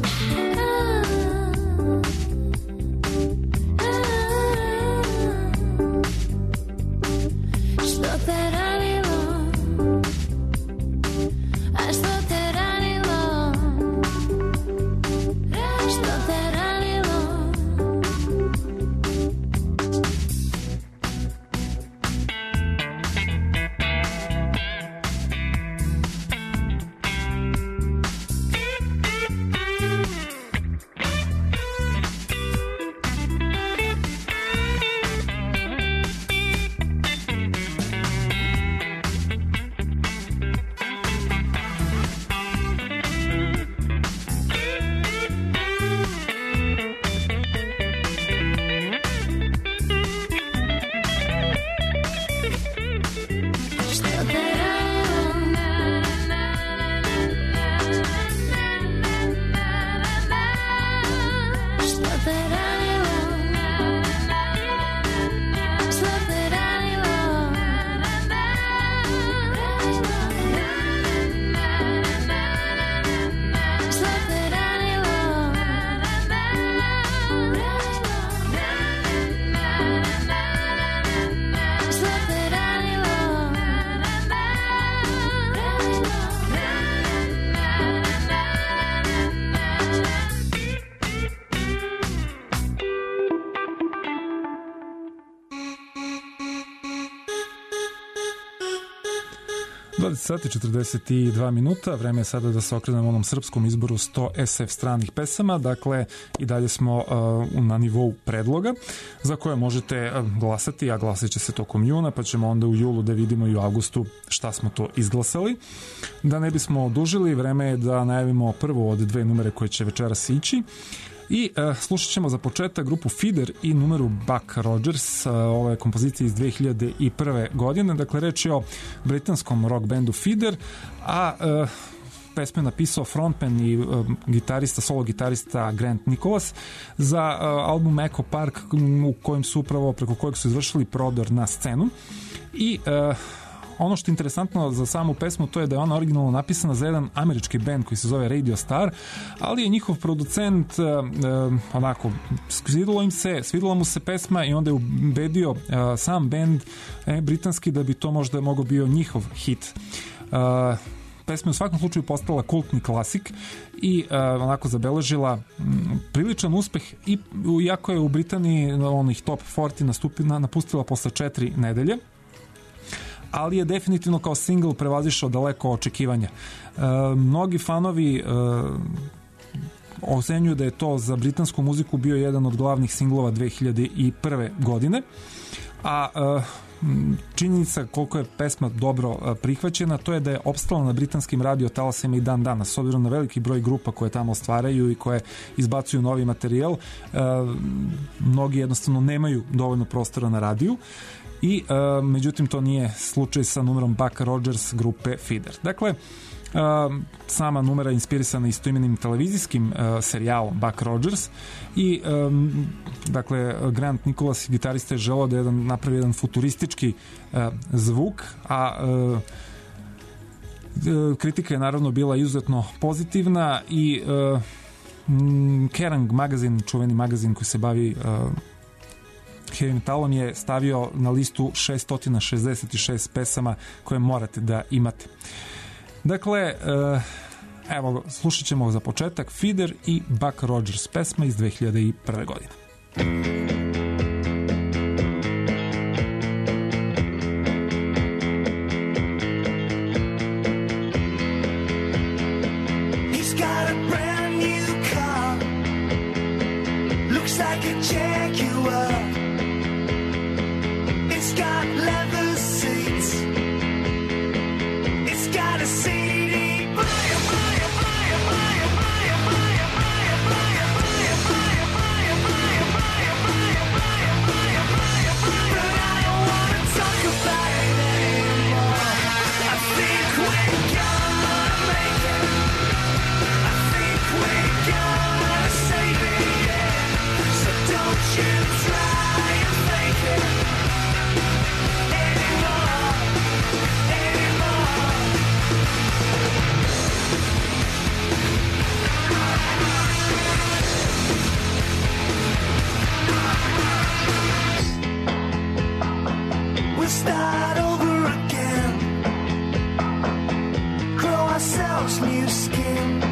Što te ranilo? A što te ranilo? Što te ranilo? dvadeset sati četrdeset dva minuta, vreme je sada da se okrenemo onom srpskom izboru sto es ef stranih pesama, dakle i dalje smo uh, na nivou predloga za koje možete uh, glasati, a glasit će se tokom juna, pa ćemo onda u julu da vidimo i u avgustu šta smo to izglasali. Da ne bismo odužili, vreme je da najavimo prvo od dve numere koje će večeras ići. I uh, slušat ćemo za početak grupu Feeder i numeru Buck Rogers. Uh, ova je kompozicija iz dve hiljade prve. godine, dakle reč je o britanskom rock bandu Feeder, a uh, pesmu je napisao frontman i uh, gitarista, solo gitarista Grant Nicholas za uh, album Echo Park, u kojem su upravo, preko kojeg su izvršili prodor na scenu. I uh, ono što je interesantno za samu pesmu, to je da je ona originalno napisana za jedan američki band koji se zove Radio Star, ali je njihov producent uh, uh, onako, svidilo im se, svidila mu se pesma i onda je ubedio uh, sam band eh, britanski da bi to možda mogao bio njihov hit. Uh, pesma je u svakom slučaju postala kultni klasik i uh, onako zabeležila m, priličan uspeh, i iako je u Britaniji onih top četrdeset nastupila, napustila posle četiri nedelje, ali je definitivno kao single prevazišao daleko očekivanja. E, mnogi fanovi e, ocenjuju da je to za britansku muziku bio jedan od glavnih singlova dve hiljade prve. godine, a e, činjenica koliko je pesma dobro prihvaćena, to je da je opstala na britanskim radio talasima i dan danas, s obzirom na veliki broj grupa koje tamo stvaraju i koje izbacuju novi materijal. E, mnogi jednostavno nemaju dovoljno prostora na radiju. I uh, međutim to nije slučaj sa numerom Buck Rogers grupe Feeder. Dakle, uh, sama numera je inspirisana istoimenim televizijskim uh, serijalom Buck Rogers i um, dakle Grant Nicholas, gitarista, je želeo da jedan, napravi jedan futuristički uh, zvuk, a uh, kritika je naravno bila izuzetno pozitivna i uh, Kerrang magazin, čuveni magazin koji se bavi uh, heavy metalom, je stavio na listu šessto šezdeset šest pesama koje morate da imate. Dakle, evo, slušat ćemo za početak Feeder i Buck Rogers, pesma iz dve hiljade prve. godine. He's got a brand new car, looks like a Jaguar. It's got leather seats. It's got a C D player, player, player, player, player, player, player, player, player, player, player, player, player, player, player, player, player, player. But I don't wanna talk about it anymore. I think we're gonna make it. I think we're gonna save it, yeah. So don't you try and fake it. Start over again, grow ourselves new skin,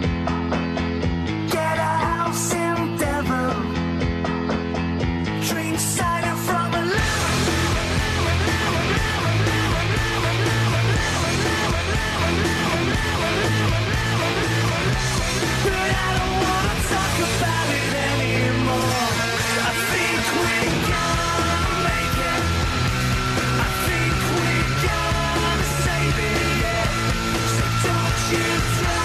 get a house in Devon, drink cider from a lemon, lemon, lemon, lemon, lemon, lemon, lemon, lemon, lemon, lemon, lemon, lemon, lemon, lemon, lemon. But I don't wanna talk about it anymore. I think we're gonna make it. I think we're gonna save it, yeah. So don't you try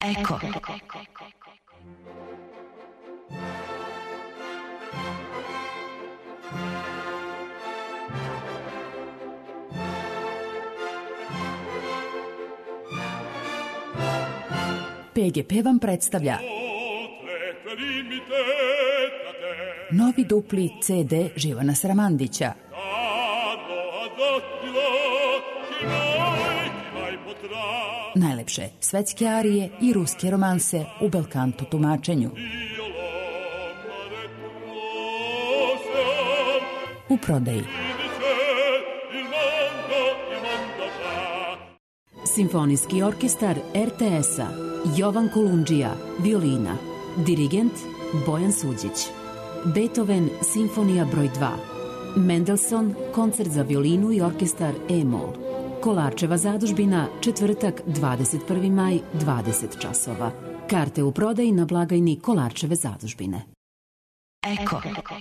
Eko. P G P vam predstavlja novi dupli C D Živana Sramandića. Najlepše svetske arije i ruske romanse u belkanto tumačenju. U prodaji. Simfonijski orkestar R T S-a Jovan Kolundžija, violina. Dirigent Bojan Suđić. Beethoven, simfonija broj dva. Mendelssohn, koncert za violinu i orkestar E-mol. Kolarčeva zadužbina, četvrtak, dvadeset prvi maj, dvadeset časova. Karte u prodaji na blagajni Kolarčeve zadužbine. Eko.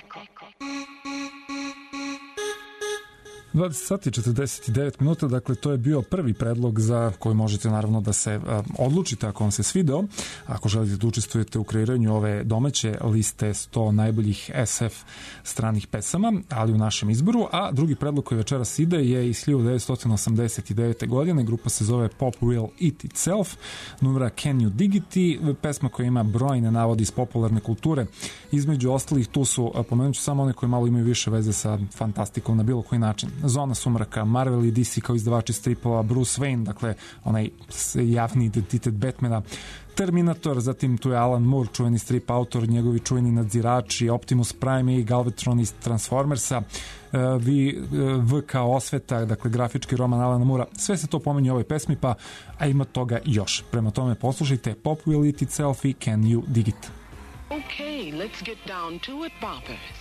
dvadeset sati i četrdeset devet minuta, dakle to je bio prvi predlog za koji možete naravno da se a, odlučite ako vam se svideo, ako želite da učestvujete u kreiranju ove domaće liste sto najboljih S F stranih pesama, ali u našem izboru, a drugi predlog koji večeras ide je iz hiljadu devetsto osamdeset devete. godine, grupa se zove Pop Will Eat Itself, numera Can You Dig It, pesma koja ima brojne navodi iz popularne kulture, između ostalih tu su, pomenut ću samo one koji malo imaju više veze sa fantastikom na bilo koji način. Zona sumraka, Marvel i D C kao izdavači stripova, Bruce Wayne, dakle onaj javni identitet Batmana, Terminator, zatim tu je Alan Moore, čuveni strip autor, njegovi čuveni nadzirači, Optimus Prime i Galvatron iz Transformersa, vi, V kao osveta, dakle grafički roman Alana Moora, sve se to pominje u ovoj pesmi, pa a ima toga još. Prema tome poslušajte Pop Will Eat Itself i Can You Dig It. Okay, let's get down to it, boppers.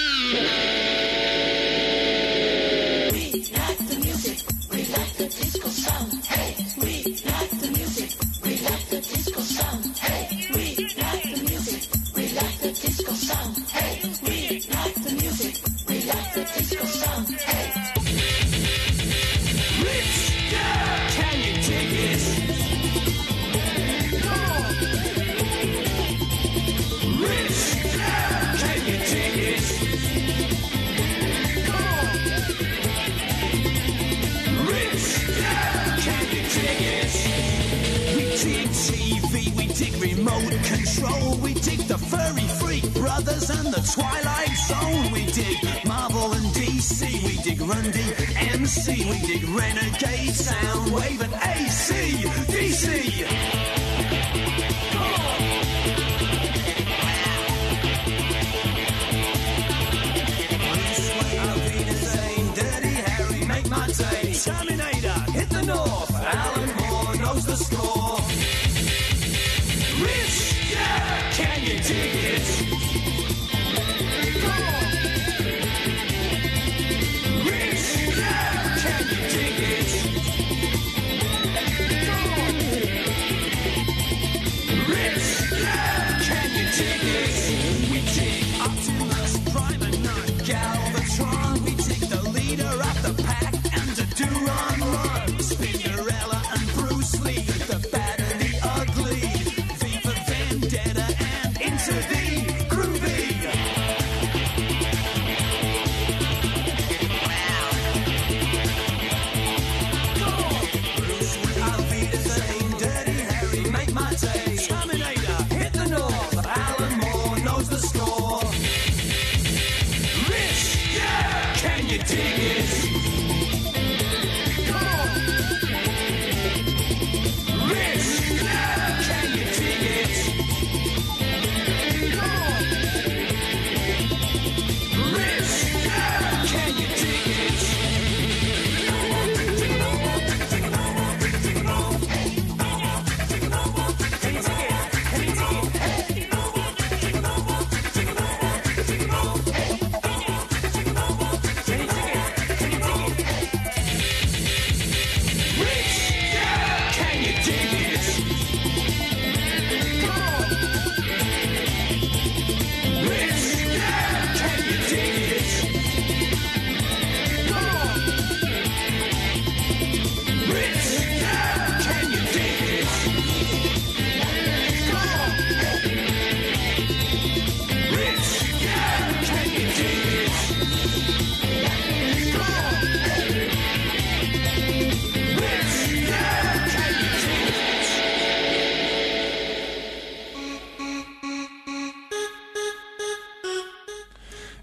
We like the music, we like the disco sound. Hey, we like the music, we like the disco sound. Hey, we like the music, we like the disco sound. Hey, we like the music, we like the disco sound. Hey, Rich, yeah, can you dig it? Come on, Rich, yeah, can you dig it? Remote control, we dig the furry freak brothers and the Twilight Zone. We dig Marvel and D C, we dig Run D M C, we dig Renegade Soundwave and A C D C. Come on. Bruce Wayne, Alvina Zane, Dirty Harry, make my day. Terminator, hit the north. Alan Moore knows the score. Rich, yeah, can you dig it? Come on. Rich, yeah, can you dig it? Come on. Rich, yeah, can you dig it? We dig Optimus Prime and not Galvatron. We dig the leader of the pack and the Duran Run. Spinnerella and Bruce Lee, the bad and the ugly. Vendetta and into the groovy. Wow. Go on. Bruce Wayne, Alvina Zane, Dirty Harry, make my day. Terminator, hit the north. Alan Moore knows the score. Rich, yeah, can you dig it? Come on. Rich, yeah, can you dig it?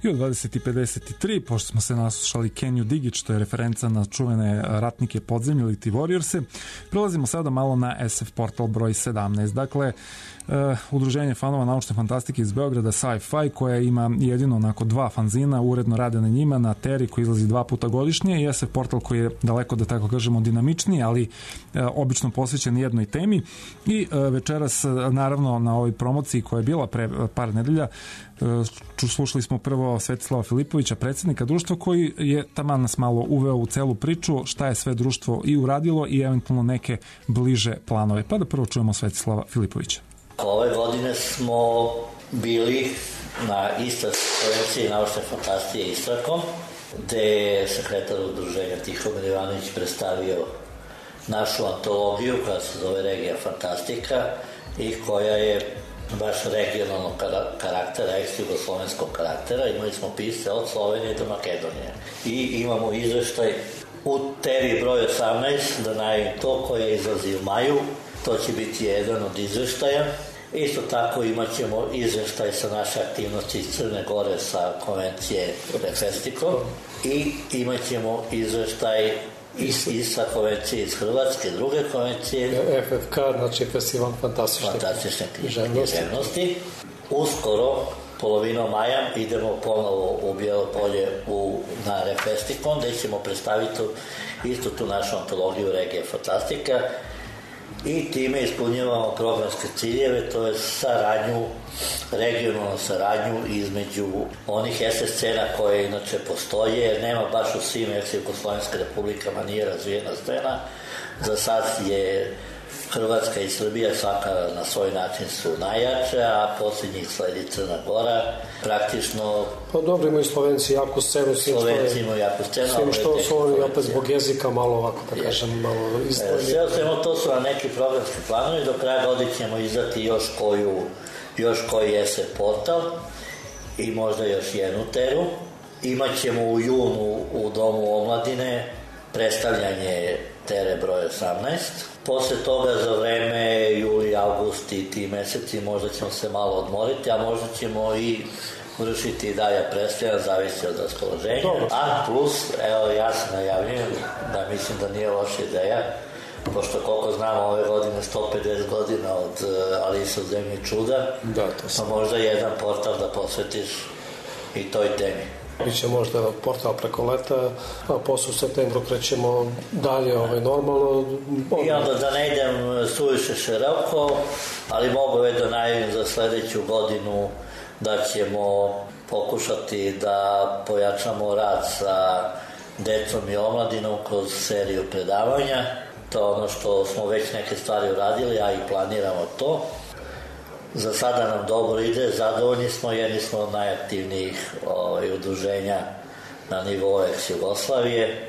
I od dvadeset i pedeset tri, pošto smo se naslušali Can You Dig It, što je referenca na čuvene ratnike podzemlja ili ti Warriorse, prelazimo sada malo na S F Portal broj sedamnaest. Dakle, Uh, udruženje fanova naučne fantastike iz Beograda Sci-Fi, koja ima jedino onako dva fanzina, uredno rade na njima, na Teri koji izlazi dva puta godišnje i S F Portal koji je daleko, da tako kažemo, dinamičniji, ali uh, obično posvećen jednoj temi. I uh, večeras, uh, naravno, na ovoj promociji koja je bila pre uh, par nedelja, uh, slušali smo prvo Svetislava Filipovića, predsjednika društva, koji je taman nas malo uveo u celu priču šta je sve društvo i uradilo i eventualno neke bliže planove. Pa da prvo čujemo Svetislava Filipovića. Ove godine smo bili na Istarskoj konvenciji naučne fantastije Istarkom, gde je sekretar udruženja Tihomir Ivanović predstavio našu antologiju koja se zove Regija fantastika i koja je baš regionalnog karaktera, ex-jugoslovenskog karaktera. Imali smo pisce od Slovenije do Makedonije. I imamo izveštaj u Teri broj osamnaest, da najavim to, koje izlazi u maju. To će biti jedan od izveštaja. Isto tako imat ćemo izveštaj sa naše aktivnosti iz Crne Gore sa konvencije Refestico i imat ćemo izveštaj iz, iz sa konvencije iz Hrvatske, druge konvencije F F K, znači Festival fantastične, fantastične književnosti. Uskoro, polovinom maja, idemo ponovo u Bijelo Polje u, na Refestico, gde ćemo predstaviti istu tu našu antologiju Regija fantastika i time ispunjavamo programske ciljeve, to je saradnju, regionalnu saradnju između onih es es scena koje inače postoje, jer nema baš u svim ex-jugoslovenskim republikama, nije razvijena scena. Za sad je Hrvatska i Srbija svaka na svoj način su najjače, a posljednjih sledi Crna Gora. Praktično... Pa dobro, imaju Slovenci jaku scenu. Slovenci imaju jaku scenu. Svim što su oni opet zbog jezika malo ovako, da kažem, malo izdvojeni. Sve o svemu to su na neki programski planovi. Do kraja godine ćemo izdati još koju, još koji S F portal i možda još jednu Teru. Imaćemo u junu u Domu omladine predstavljanje Tere broj osamnaest. Posle toga za vreme juli, august i ti meseci možda ćemo se malo odmoriti, a možda ćemo i vršiti i dalje predstavljanja, zavisi od raspoloženja. A plus, evo ja se najavljujem da mislim da nije loša ideja, pošto koliko znamo ove godine sto pedeset godina od uh, Alisa u zemlji čuda, da, to sam. Pa možda jedan portal da posvetiš i toj temi. Biće možda portal preko leta, a posle u septembru krećemo dalje ovaj, normalno. I onda da ne idem suviše široko, ali mogu već da najavim za sledeću godinu da ćemo pokušati da pojačamo rad sa decom i omladinom kroz seriju predavanja. To je ono što smo već neke stvari uradili, a i planiramo to. Za sada nam dobro ide, zadovoljni smo, jedni smo od najaktivnijih ovaj, udruženja na nivou ex-Jugoslavije.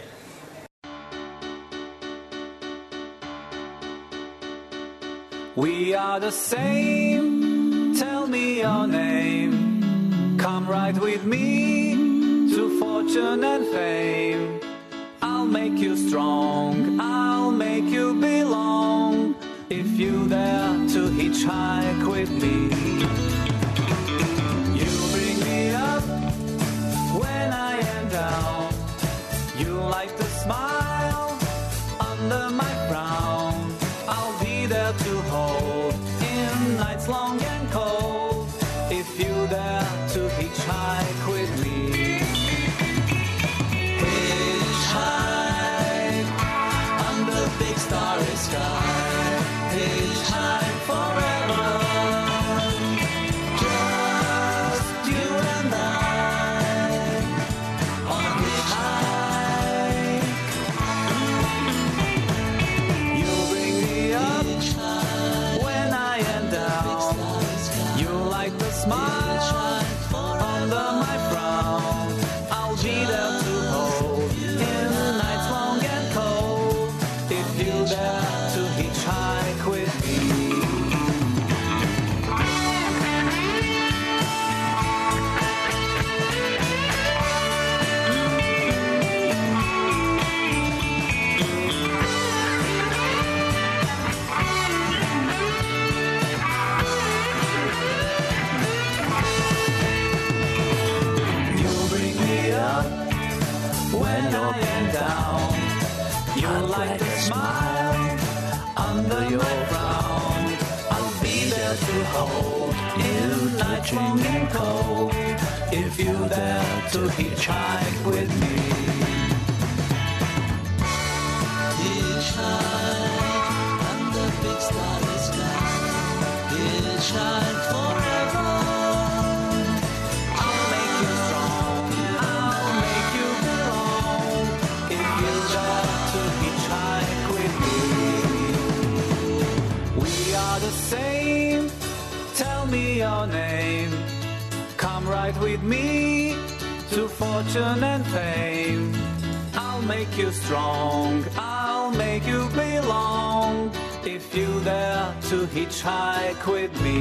We are the same, tell me your name. Come right with me to fortune and fame. I'll make you strong, I'll make you belong. If you dare to hitchhike with me, you bring me up when I am down. You like to smile under my frown. I'll be there to hold in nights long and cold. If you dare to hitchhike with me, hitchhike under big starry sky. Hitchhike forever. when I am down. You like to smile under your frown. I'll be there to hold in night long and cold. If you dare to hitchhike with me. Hitchhike under big starry sky. Hitchhike forever. I'll make you strong. I'll make you belong. If you dare to hitchhike with me. We are the same. Tell me your name. Come right with me to fortune and fame. I'll make you strong, I'll make you belong, if you dare to hitchhike with me.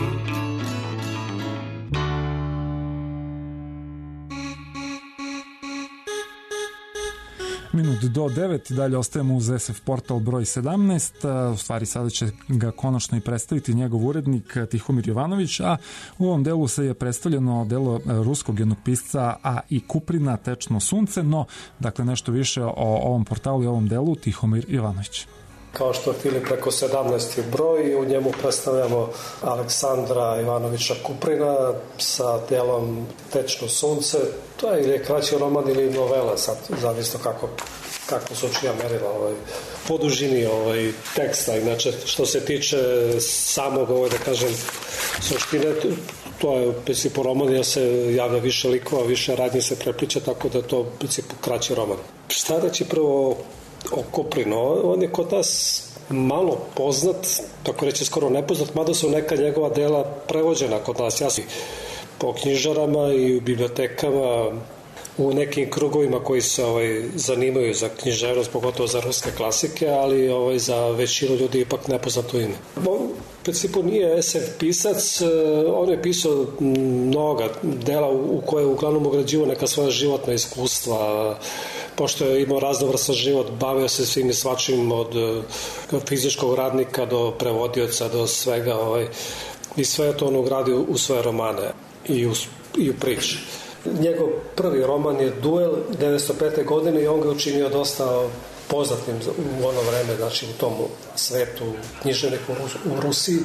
Minut do devet, dalje ostajemo uz S F Portal broj sedamnaest, u stvari sada će ga konačno i predstaviti njegov urednik Tihomir Jovanović, a u ovom delu se je predstavljeno delo ruskog jednog pisca A I Kuprina, Tečno sunce, no dakle nešto više o ovom portalu i ovom delu Tihomir Jovanović. Kao što je Filip preko sedamnaesti broj, u njemu predstavljamo Aleksandra Ivanovića Kuprina sa delom Tečno sunce. To je ili kraći roman ili novela, sad zavisno kako, kako su čija merila ovaj, po dužini ovaj, teksta. Inače, što se tiče samog, ovaj, da kažem, suštine, to je u principu roman, ja se javlja više likova, više radnje se prepliče, tako da je to u principu kraći roman. Šta reći prvo o Kuprinu? On je kod nas malo poznat, tako reći skoro nepoznat, mada su neka njegova dela prevođena kod nas. Ja sam po knjižarama i u bibliotekama, u nekim krugovima koji se ovaj, zanimaju za književnost, pogotovo za ruske klasike, ali ovaj, za većinu ljudi ipak nepoznato ime. On u principu nije es ef pisac, on je pisao mnoga dela u koje je uglavnom ugrađivo neka svoja životna iskustva, pošto je imao raznovrstan život, bavio se svim i svačim od fizičkog radnika do prevodioca, do svega, ovaj, i sve je to on ugradio u svoje romane i u, i u priče. Njegov prvi roman je Duel devetsto pete. godine i on ga učinio dosta poznatim u ono vreme, znači u tom svetu književnika u Rusiji.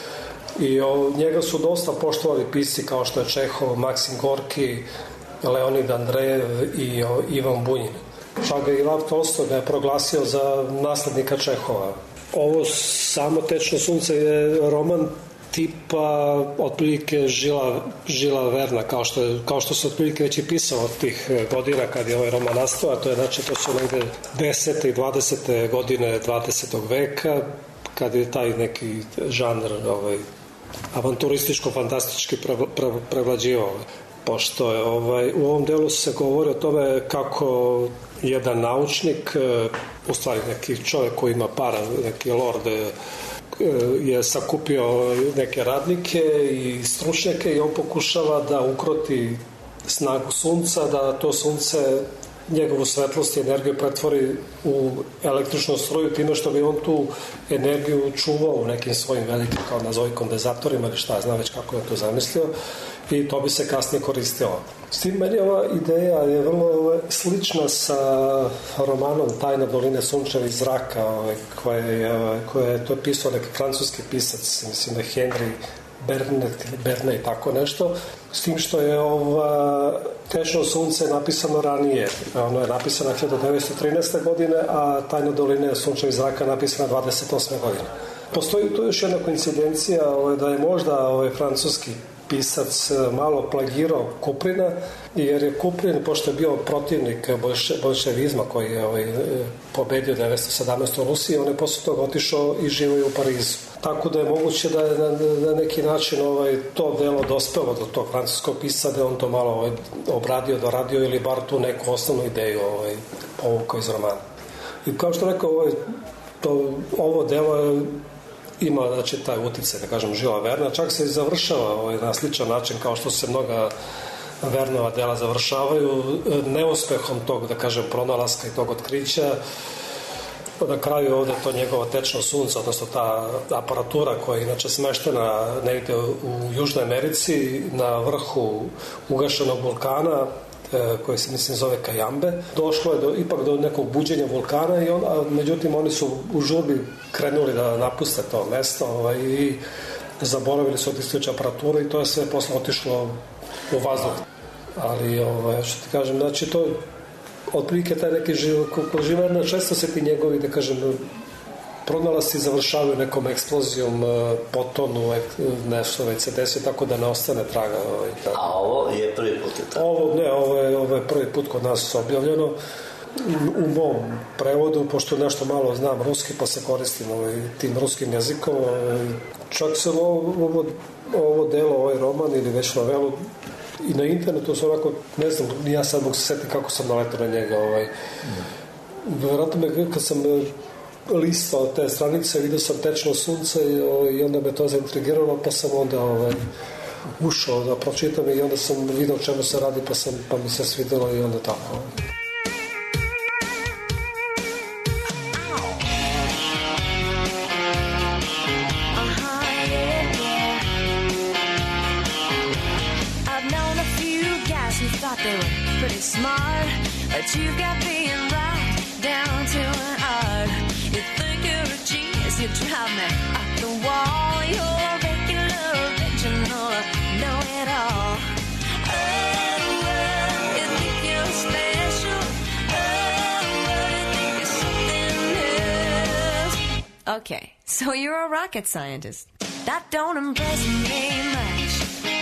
I o, njega su dosta poštovali pisci kao što je Čehov, Maksim Gorki, Leonid Andrejev i o, Ivan Bunjin. Čak ga i Lav Tolstoj ga je proglasio za naslednika Čehova. Ovo samo Tečno sunce je roman tipa otprilike Žila, Žila Verna, kao što, je, kao što se otprilike već i pisao od tih godina kad je ovaj roman nastao, a to je znači to su negde desete i dvadesete godine dvadesetog veka, kad je taj neki žanr ovaj, avanturističko-fantastički pre, pre, prevlađivao. Pošto je ovaj, u ovom delu se govori o tome kako jedan naučnik, u stvari neki čovjek koji ima para, neki lord, je sakupio neke radnike i stručnjake i on pokušava da ukroti snagu sunca, da to sunce njegovu svetlost i energiju pretvori u električnu struju time što bi on tu energiju čuvao u nekim svojim velikim kao nazovi kondenzatorima ili šta znam već kako je to zamislio i to bi se kasnije koristilo. S tim meni ova ideja je vrlo slična sa romanom Tajna doline sunčevih zraka koje je, koje je to pisao neki francuski pisac, mislim da Henry Bernet ili Berne i tako nešto, s tim što je ova Tečno sunce napisano ranije. Ono je napisano hiljadu devetsto trinaeste. godine, a Tajna doline sunčevih zraka napisana dvadeset osme. godine. Postoji tu još jedna koincidencija da je možda ovaj francuski pisac malo plagirao Kuprina, jer je Kuprin, pošto je bio protivnik bolševizma koji je ovaj, pobedio devetsto sedamnaeste. u Rusiji, on je posle toga otišao i živio u Parizu. Tako da je moguće da je na, na neki način ovaj, to delo dospelo do tog francuskog pisa, da on to malo ovaj, obradio, doradio ili bar tu neku osnovnu ideju ovaj, povukao iz romana. I kao što rekao, ovaj, to, ovo delo je ima znači, taj uticaj, da kažem, Žila Verna, čak se i završava ovaj, na sličan način kao što se mnoga Vernova dela završavaju neuspehom tog, da kažem, pronalaska i tog otkrića. Na kraju ovde to njegovo Tečno sunce, odnosno ta aparatura koja je inače smeštena negde u Južnoj Americi na vrhu ugašenog vulkana, koji se mislim zove Kajambe. Došlo je do, ipak do nekog buđenja vulkana i on, a, međutim oni su u žurbi krenuli da napuste to mesto ovaj, i zaboravili su otistujući aparaturu i to je sve posle otišlo u vazduh. Ali, ovaj, što ti kažem, znači to otprilike taj neki život, ko živa, često se ti njegovi, da kažem, pronalasci završavaju nekom eksplozijom, potonu, nešto već se desi, tako da ne ostane traga. Ovaj, a ovo je prvi put je tako? Ovo, ne, ovo je, ovo je prvi put kod nas objavljeno u mom prevodu, pošto nešto malo znam ruski, pa se koristim ovaj, tim ruskim jezikom. Ovaj, čak sam ovo, ovo, ovo delo, ovaj roman ili već novelu i na internetu su onako, ne znam, ja sad mogu se setiti kako sam naletao na njega. Ovaj. Vjerojatno me, kad sam listao te stranice, vidio sam Tečno sunce i, ovaj, i onda me to zaintrigiralo, pa sam onda ovaj, ušao da pročitam i onda sam vidio o čemu se radi, pa, sam, pa mi se svidjelo i onda tako. They were pretty smart, but you've got being right down to an art. You think you're a genius, you drive me up the wall. You're a regular, original, know it all. Oh, well, you think you're special. Oh, well, you think you're something else. Okay, so you're a rocket scientist. That don't impress me much.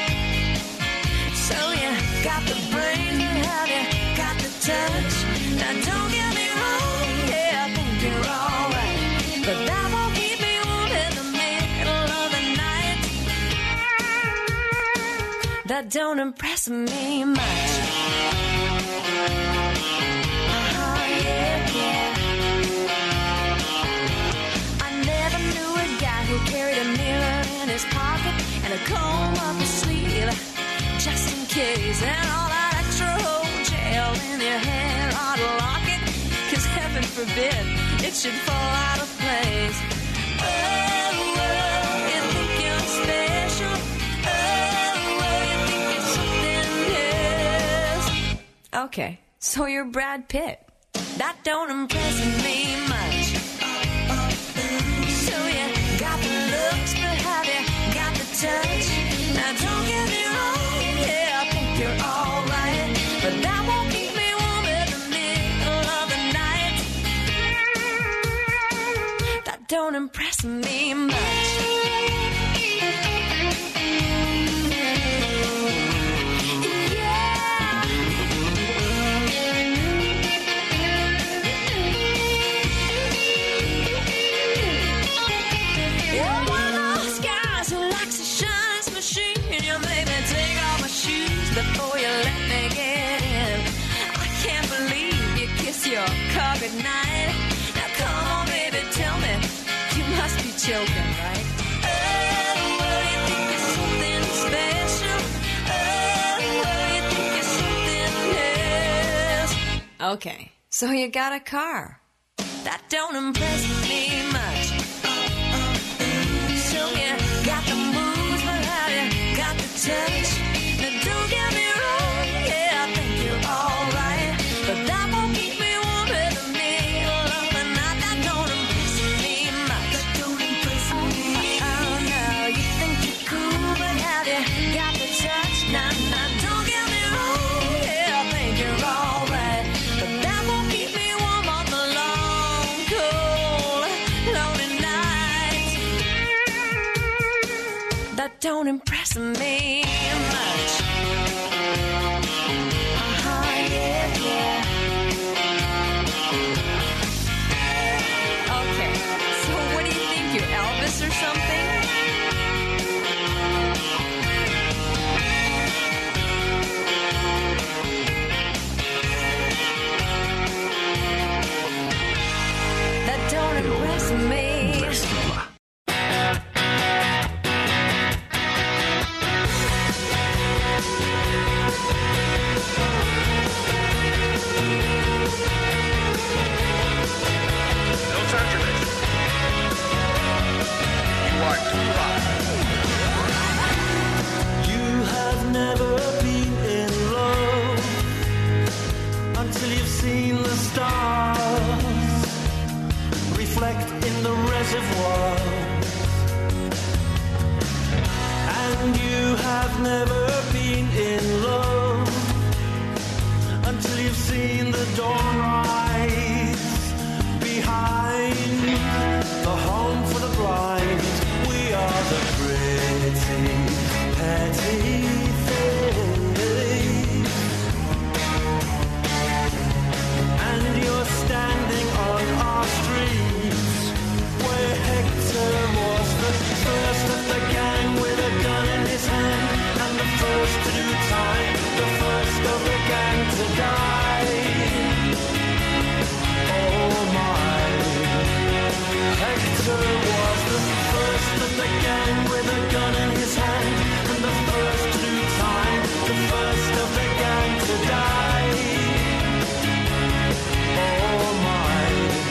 So you got the brain, have you got the touch? Now don't get me wrong, yeah, I think you're alright, but that won't keep me warm in the middle of the night. That don't impress me much. Uh-huh, yeah, yeah. I never knew a guy who carried a mirror in his pocket and a comb up his sleeve, just in case, and all that extra whole gel in your hair ought to lock it, cause heaven forbid it should fall out of place. Oh, well, you think you're special. Oh, well, you think you're something else. Okay, so you're Brad Pitt. That don't impress me much. So you got the looks, but have you got the touch? Now don't get me wrong, yeah, I think you're alright, but that won't keep me warm in the middle of the night. That don't impress me much. You're one of those guys who likes to shine his machine. You made me take off my shoes before you let me get in. I can't believe you kiss your car goodnight. Now come on, baby, tell me, you must be joking, right? Oh, well, you think you're something special. Oh, well, you think you're something else. Okay, so you got a car. That don't impress me much. So you got the moves, but have you got the touch? Now don't get me wrong, yeah, I think you're alright, but that won't keep me warm in the middle of the night. That don't impress me much. That don't impress me. Oh no, you think you're cool, but have you got the touch? Now, now don't get me wrong, yeah, I think you're alright, but that won't keep me warm on the long, cold, lonely nights. That don't impress me much. Uh-huh, yeah, yeah. Okay, so what do you think, you're Elvis or something? That don't impress me. seen the stars reflect in the reservoir, and you have never been in love until you've seen the dawn rise behind the home for the blind. We are the pretty, petty things, and you're standing on our streets where Hector was the first of the gang with a gun in his hand, and the first to do time, the first of the gang to die. Oh my, Hector was the first of the gang with a gun in his hand, and the first to do time, the first of the gang to die. Oh my,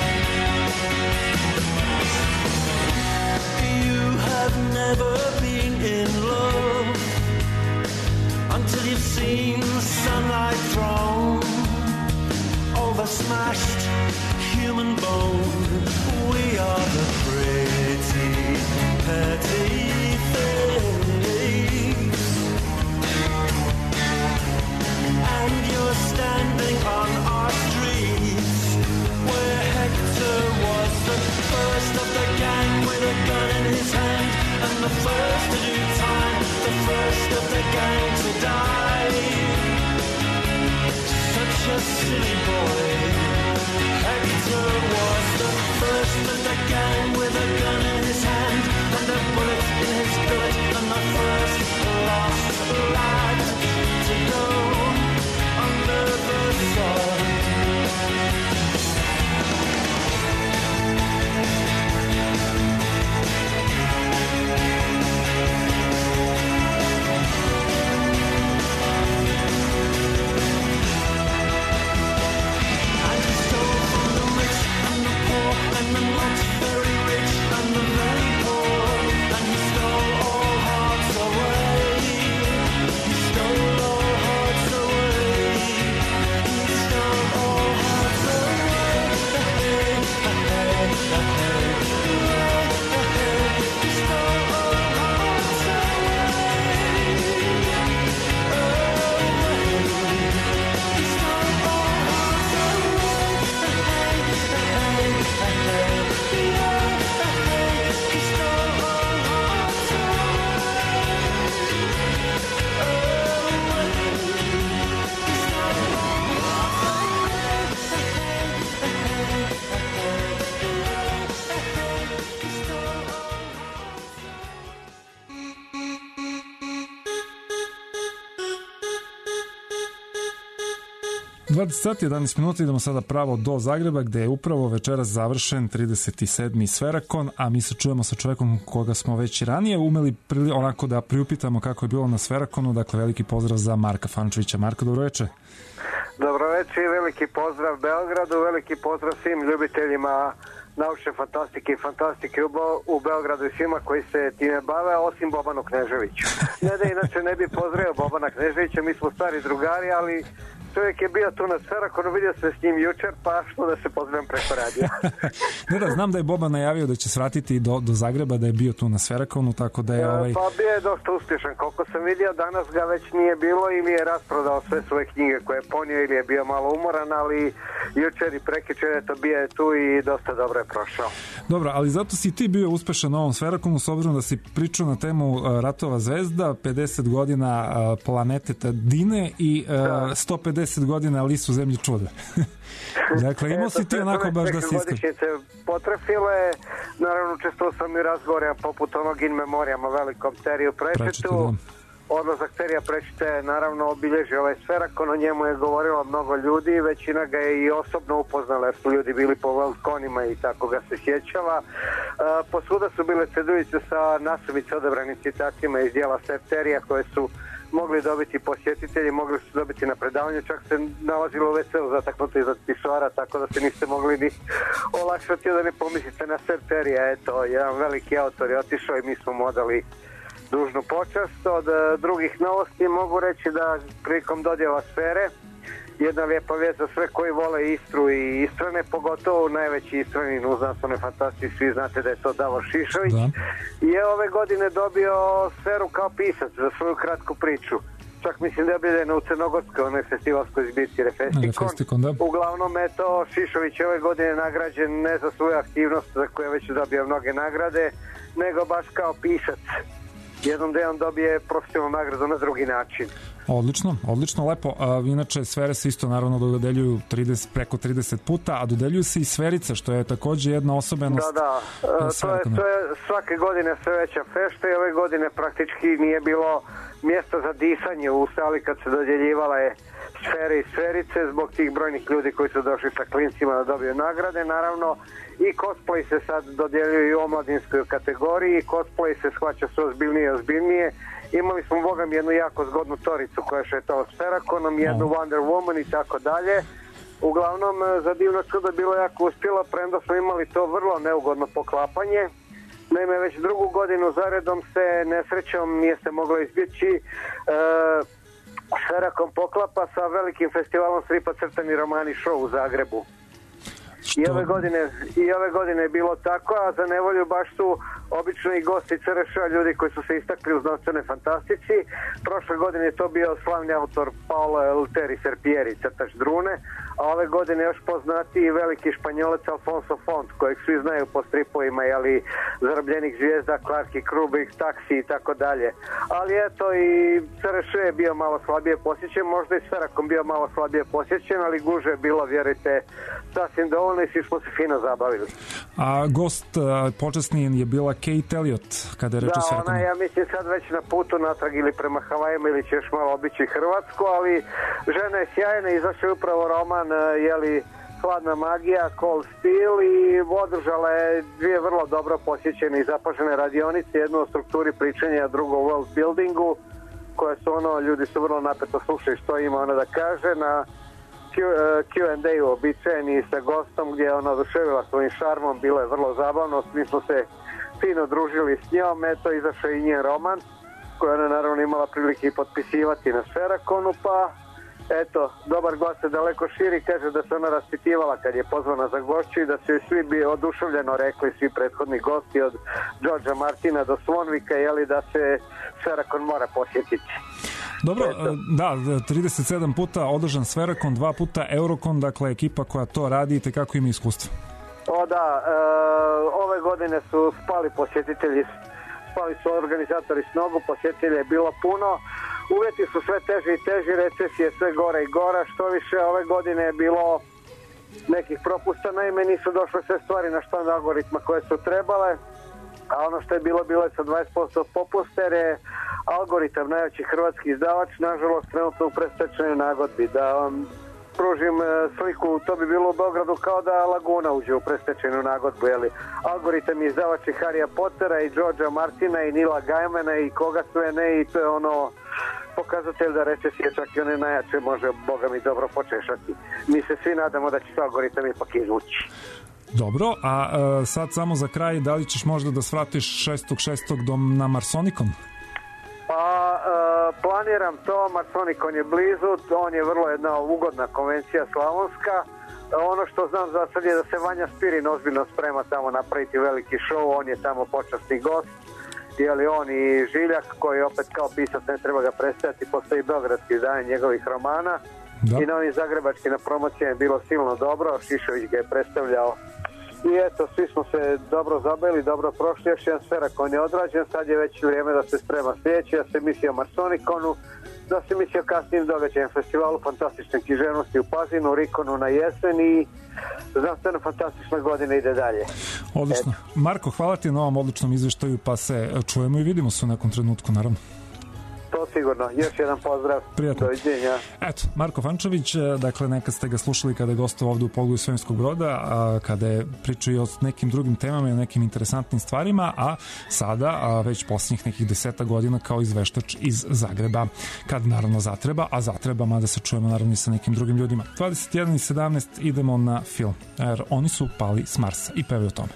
you have never been in love until you've seen sunlight thrown over smashed human bone. We are the pretty, petty things, and you're standing on our streets where Hector was the first of the gang with a gun in his hand, and the first to do time, the first of the gang to die. Such a silly boy, Hector was the first of the gang with a gun in his hand, and a bullet in his billet, and the first lost lad to go under the sun. And the not very rich and the very poor, and he stole all hearts away. He stole all hearts away. He stole all hearts away. He stole all hearts dvadeset sati jedanaest minuta, idemo sada pravo do Zagreba gde je upravo večeras završen trideset sedmi Sferakon, a mi se čujemo sa čovekom koga smo već ranije umeli prili, onako da priupitamo kako je bilo na Sferakonu. Dakle, veliki pozdrav za Marka Fančevića. Marko, dobro večer. Dobro večer i veliki pozdrav Beogradu, veliki pozdrav svim ljubiteljima naučne fantastike i fantastike u, Bo- u Beogradu i svima koji se time bave, osim Bobanu Kneževiću. Ne da inače ne bi pozdravio Bobana Kneževića, mi smo stari drugari, ali čovjek je bio tu na Sferakonu, vidio se s njim jučer, pa što da se pozdravim preko radija. Ne da, znam da je Boban najavio da će svratiti do, do Zagreba, da je bio tu na Sferakonu, tako da je ovaj... Pa bio je dosta uspješan, koliko sam vidio, danas ga već nije bilo ili je rasprodao sve svoje knjige koje je ponio ili je bio malo umoran, ali jučer i prekjučer je to bio je tu i dosta dobro je prošao. Dobro, ali zato si ti bio uspešan na ovom Sferakonu, s obzirom da si pričao na temu uh, Ratova zvezda, pedeset godina uh, planete Dine i uh, sto pedeset godina Alisu u zemlji čuda. Dakle, imao si ti onako baš da si iskri. Godišnjice potrefile, naravno učestvovao sam i razgovorima poput onog in memorijama velikom Teriju Prečetu. Odlazak Terija Prečeta je naravno obilježio ovaj Sferakon, o njemu je govorilo mnogo ljudi, većina ga je i osobno upoznala jer su ljudi bili po balkonima i tako ga se sjećala. Posvuda su bile cedujice sa nasumice odabranim citatima iz dijela Terija koje su mogli dobiti posjetitelji, mogli su dobiti na predavanju, čak se nalazilo u ve ce u zataknuto iza pisoara, tako da se niste mogli ni olakšati da ne pomislite na Terija. Eto, jedan veliki autor je otišao i mi smo mu odali dužnu počast. Od drugih novosti mogu reći da prilikom dodjela sfere jedna lijepa vijest za sve koji vole Istru i Istrane, pogotovo najveći Istranin u znanstvenoj fantastiji, svi znate da je to Davor Šišović. Da. I je ove godine dobio sferu kao pisac za svoju kratku priču. Čak mislim da je objavljeno u Crnogorskoj, onoj festivalskoj zbirci Refestikon. Da. Uglavnom, eto, Šišović ove godine nagrađen ne za svoju aktivnost, za koju je već dobio mnoge nagrade, nego baš kao pisac. Jednom da on dobije profesionalnu nagradu na drugi način. Odlično, odlično, lepo. A, inače, sfere se isto naravno dodeljuju trideset, preko trideset puta, a dodeljuju se i sferice, što je takođe jedna osobenost. Da, da, to je, to je svake godine sve veća fešta i ove godine praktički nije bilo mjesta za disanje u sali kad se dodeljivala sfere i sferice zbog tih brojnih ljudi koji su došli sa klincima da dobiju nagrade. Naravno, i cosplay se sad dodjeljuju i u omladinskoj kategoriji, cosplay se shvaća sve ozbiljnije i ozbiljnije. Imali smo, bogam, jednu jako zgodnu toricu koja je šetala s Ferakonom, jednu Wonder Woman i tako dalje. Uglavnom, za divno čudo bilo jako uspjelo, premda smo imali to vrlo neugodno poklapanje. Naime, već drugu godinu zaredom se nesrećom nije se moglo izbjeći. E, Ferakon poklapa sa velikim festivalom stripa Crtani romani show u Zagrebu. I ove, godine, I ove godine je bilo tako, a za nevolju baš su obično i gosti C R Š-a, ljudi koji su se istakli u znanstvenoj fantastici. Prošle godine je to bio slavni autor Paolo Elteri Serpieri, crtač Drune, a ove godine još poznati i veliki Španjolec Alfonso Font, kojeg svi znaju po stripovima, jeli Zarobljenik zvijezda, Clark i Krubik, Taksi i tako dalje. Ali eto, i C R Š je bio malo slabije posjećen, možda i Sferakom bio malo slabije posjećen, ali guže je bilo, vjerujte, sasvim dovoljno i svi smo se fino zabavili. A gost a, počasni je bila Kate Elliot, kada je reče Sferakom. Da, ona je, ja mislim, sad već na putu natrag ili prema Havajima ili će još malo obići Hrvatsku, ali žena je sjajna, izašao je upravo roman, jeli, Hladna magija, Cold Steel, i održala je dvije vrlo dobro posjećene i zapažene radionice, jednu o strukturi pričanja, a drugu o world buildingu, koje su ono, ljudi su vrlo napeto slušali što ima ona da kaže, na Q and A uobičajeni sa gostom gdje je ona oduševila svojim šarmom, bilo je vrlo zabavno, mi smo se fino družili s njom, eto izašao i njen roman koji ona naravno imala prilike i potpisivati na Sferakonu, pa eto, dobar gost je daleko širi, kaže da se ona raspitivala kad je pozvana za gošću i da su joj svi bi oduševljeno rekli, svi prethodni gosti od Georgea Martina do Swanwicka, jeli da se Sferakon mora posjetiti. Dobro, eto. Da, trideset sedam puta održan Sferakon, dva puta Eurocon, dakle ekipa koja to radi i tekako ima iskustva. O da, e, ove godine su spali posjetitelji, spali su organizatori s nogu, posjetitelja je bilo puno, uvjeti su sve teži i teži, recesije sve gore i gora, što više ove godine je bilo nekih propusta, naime nisu došle sve stvari na štand algoritma koje su trebale, a ono što je bilo, bilo je sa dvadeset posto popusta jer je Algoritam, najveći hrvatski izdavač, nažalost trenutno u predstečajnoj nagodbi. Da vam pružim sliku, to bi bilo u Beogradu kao da Laguna uđe u predstečajnu nagodbu, jeli. Algoritam je izdavač i Harrya Pottera i Georgea Martina i Nila Gaimana i koga sve ne, i to je ono pokazatelj da recesije čak i one najjače može, Boga mi, dobro počešati. Mi se svi nadamo da će se Algoritam ipak izvući. Dobro, a e, sad samo za kraj, da li ćeš možda da svratiš šestog šestog dom na Marsonikon? Pa e, planiram to, Marsonikon je blizu, on je vrlo jedna ugodna konvencija slavonska. Ono što znam za sad je da se Vanja Spirin ozbiljno sprema tamo napraviti veliki show, on je tamo počasni gost. Jeli on i Žiljak, koji opet kao pisac ne treba ga predstaviti, postoji beogradski izdanje njegovih romana. Da. I na ovim zagrebački na promocijama je bilo silno dobro, Šišović ga je predstavljao. I eto, svi smo se dobro zabavili, dobro prošli, još jedan Sferakon je odrađen, sad je već vrijeme da se sprema sljedeći, da se misli o Marsonikonu, da se misli o kasnim događajem festivalu fantastične književnosti u Pazinu, Rikonu na jesen, i znanstveno fantastična godina ide dalje. Odlično. Eto. Marko, hvala ti na ovom odličnom izveštaju, pa se čujemo i vidimo se u nekom trenutku, naravno. To sigurno. Još jedan pozdrav. Prijatno. Doviđenja. Eto, Marko Fančević, dakle, nekad ste ga slušali kada je gostovao ovde u Polugu Svemirskog broda, a kada je pričao i o nekim drugim temama i o nekim interesantnim stvarima, a sada, a već posljednjih nekih deseta godina kao izveštač iz Zagreba, kad naravno zatreba, a zatreba, mada se čujemo naravno i sa nekim drugim ljudima. dvadeset jedan i sedamnaest idemo na film, jer oni su pali s Marsa i pevaju o tome.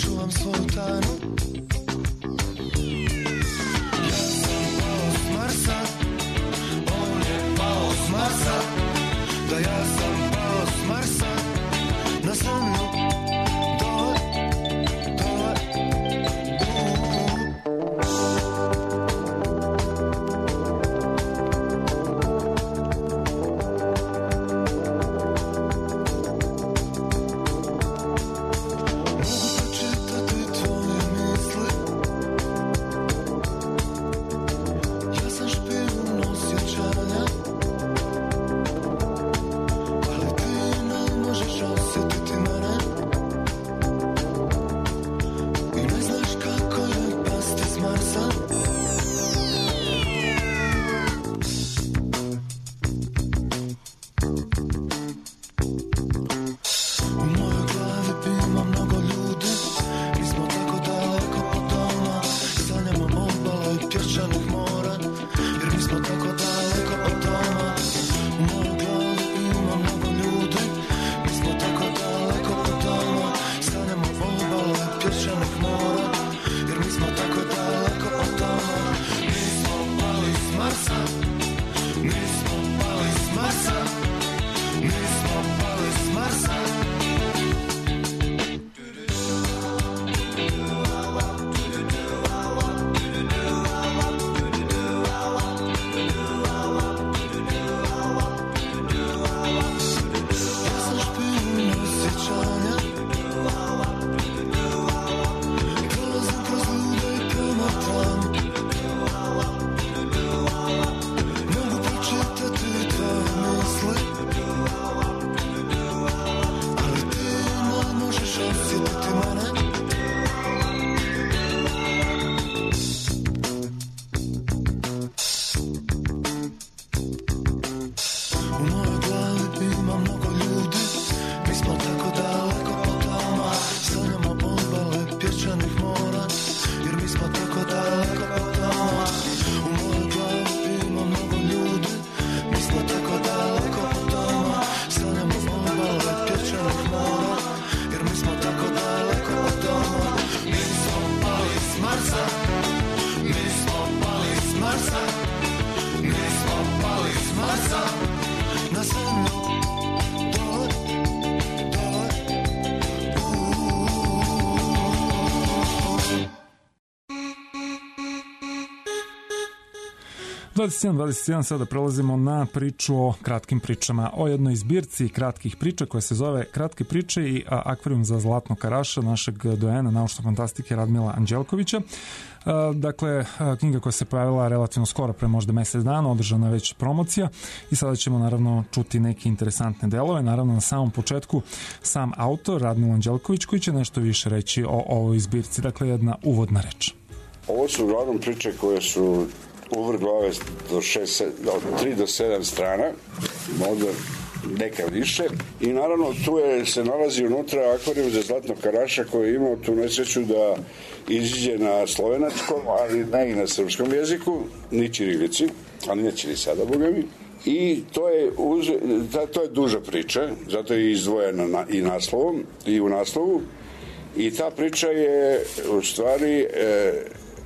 čuvam svoju tajnu. Ja sam pao s Marsa, on je pao s Marsa, da ja sam pao s Marsa, na zemlju, dole, dole, dvadeset jedan dvadeset jedan, sada prelazimo na priču o kratkim pričama, o jednoj zbirci kratkih priča koja se zove Kratke priče i akvarijum za zlatnog karaša našeg dojena naučne fantastike Radmila Anđelkovića. Dakle, knjiga koja se pojavila relativno skoro, pre možda mesec dana, održana već promocija i sada ćemo naravno čuti neke interesantne delove. Naravno, na samom početku sam autor Radmil Anđelković koji će nešto više reći o ovoj zbirci. Dakle, jedna uvodna reč. Ovo su uglavnom priče koje su uvrglave do šest, od tri do sedam strana, možda neka više. I naravno tu je, se nalazi unutra akvarijum za zlatnog karaša koji je imao tu nesreću da iziđe na slovenačkom, ali ne i na srpskom jeziku, ni ćirilici, ali neće ni sada, boga mi. I to je, uz, to je duža priča, zato je izdvojena na, i naslovom, i u naslovu. I ta priča je u stvari e,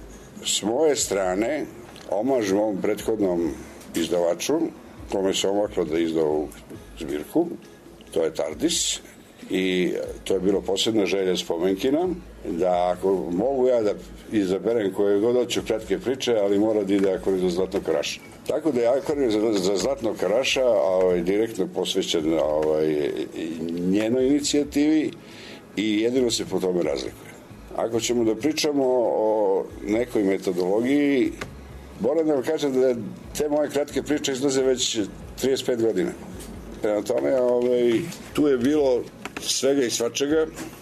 s moje strane omaž mom prethodnom izdavaču, kome se omaklo da izda ovu zbirku, to je Tardis, i to je bilo posebna želja spomenkina, da ako mogu ja da izaberem koje god hoću kratke priče, ali mora da ide akvarijum za zlatnog karaša. Tako da je akvarijum za, za zlatnog karaša ovaj, direktno posvećen ovaj, njenoj inicijativi i jedino se po tome razlikuje. Ako ćemo da pričamo o nekoj metodologiji, moram da vam kažem da te moje kratke priče izlaze već trideset pet godina. Prema tome, ovaj, tu je bilo svega i svačega,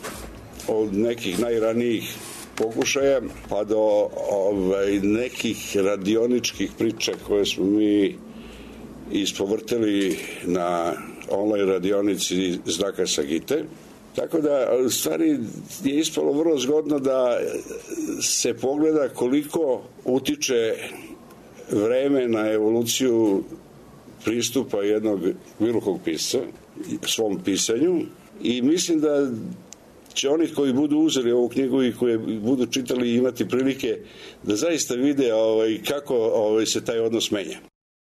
od nekih najranijih pokušaja pa do ovaj, nekih radioničkih priča koje smo mi ispovrteli na online radionici Znaka Sagite. Tako da, u stvari, je ispalo vrlo zgodno da se pogleda koliko utiče vreme na evoluciju pristupa jednog bilo kog pisca svom pisanju i mislim da će oni koji budu uzeli ovu knjigu i koji budu čitali i imati prilike da zaista vide ovaj, kako ovaj, se taj odnos menja.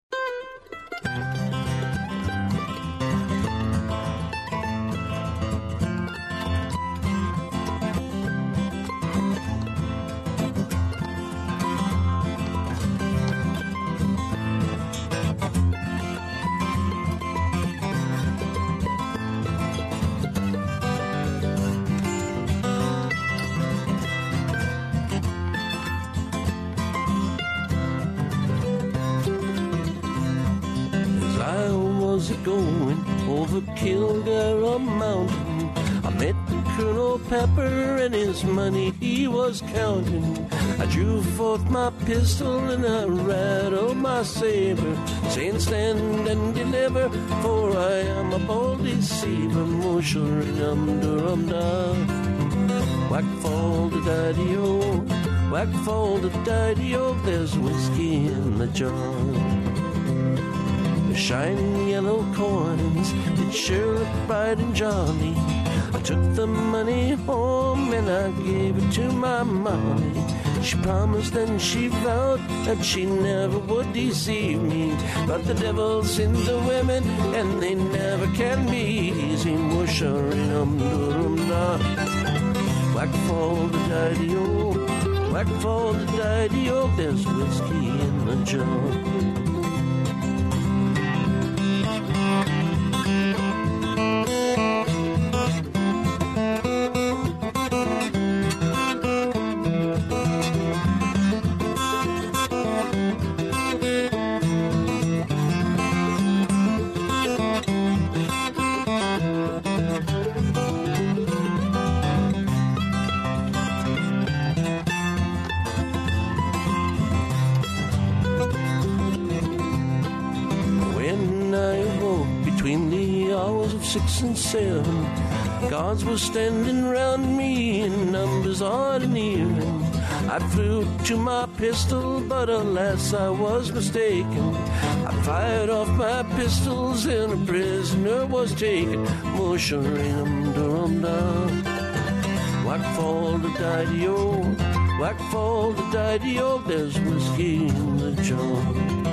Going over Kildare Mountain, I met Colonel Pepper and his money he was counting. I drew forth my pistol and I rattled my saber, saying stand and deliver, for I am a bold deceiver. Musha-rum-dum-da. Whack fall the daddy-o, whack fall the daddy-o, there's whiskey in the jar. The shiny yellow coins, it sure looked bright and jolly. I took the money home and I gave it to my mommy. She promised and she vowed that she never would deceive me. But the devil's in the women and they never can be easy. Musha-rum-dum-da. Whack fall the daddy-o, whack fall the daddy-o, there's whiskey in the jar. Six and seven, guards were standing round me in numbers odd and even. I flew to my pistol, but alas, I was mistaken. I fired off my pistols and a prisoner was taken. Musha-rum-dum-da. Whack fall the daddy-o, whack fall the daddy-o, there's whiskey in the jar.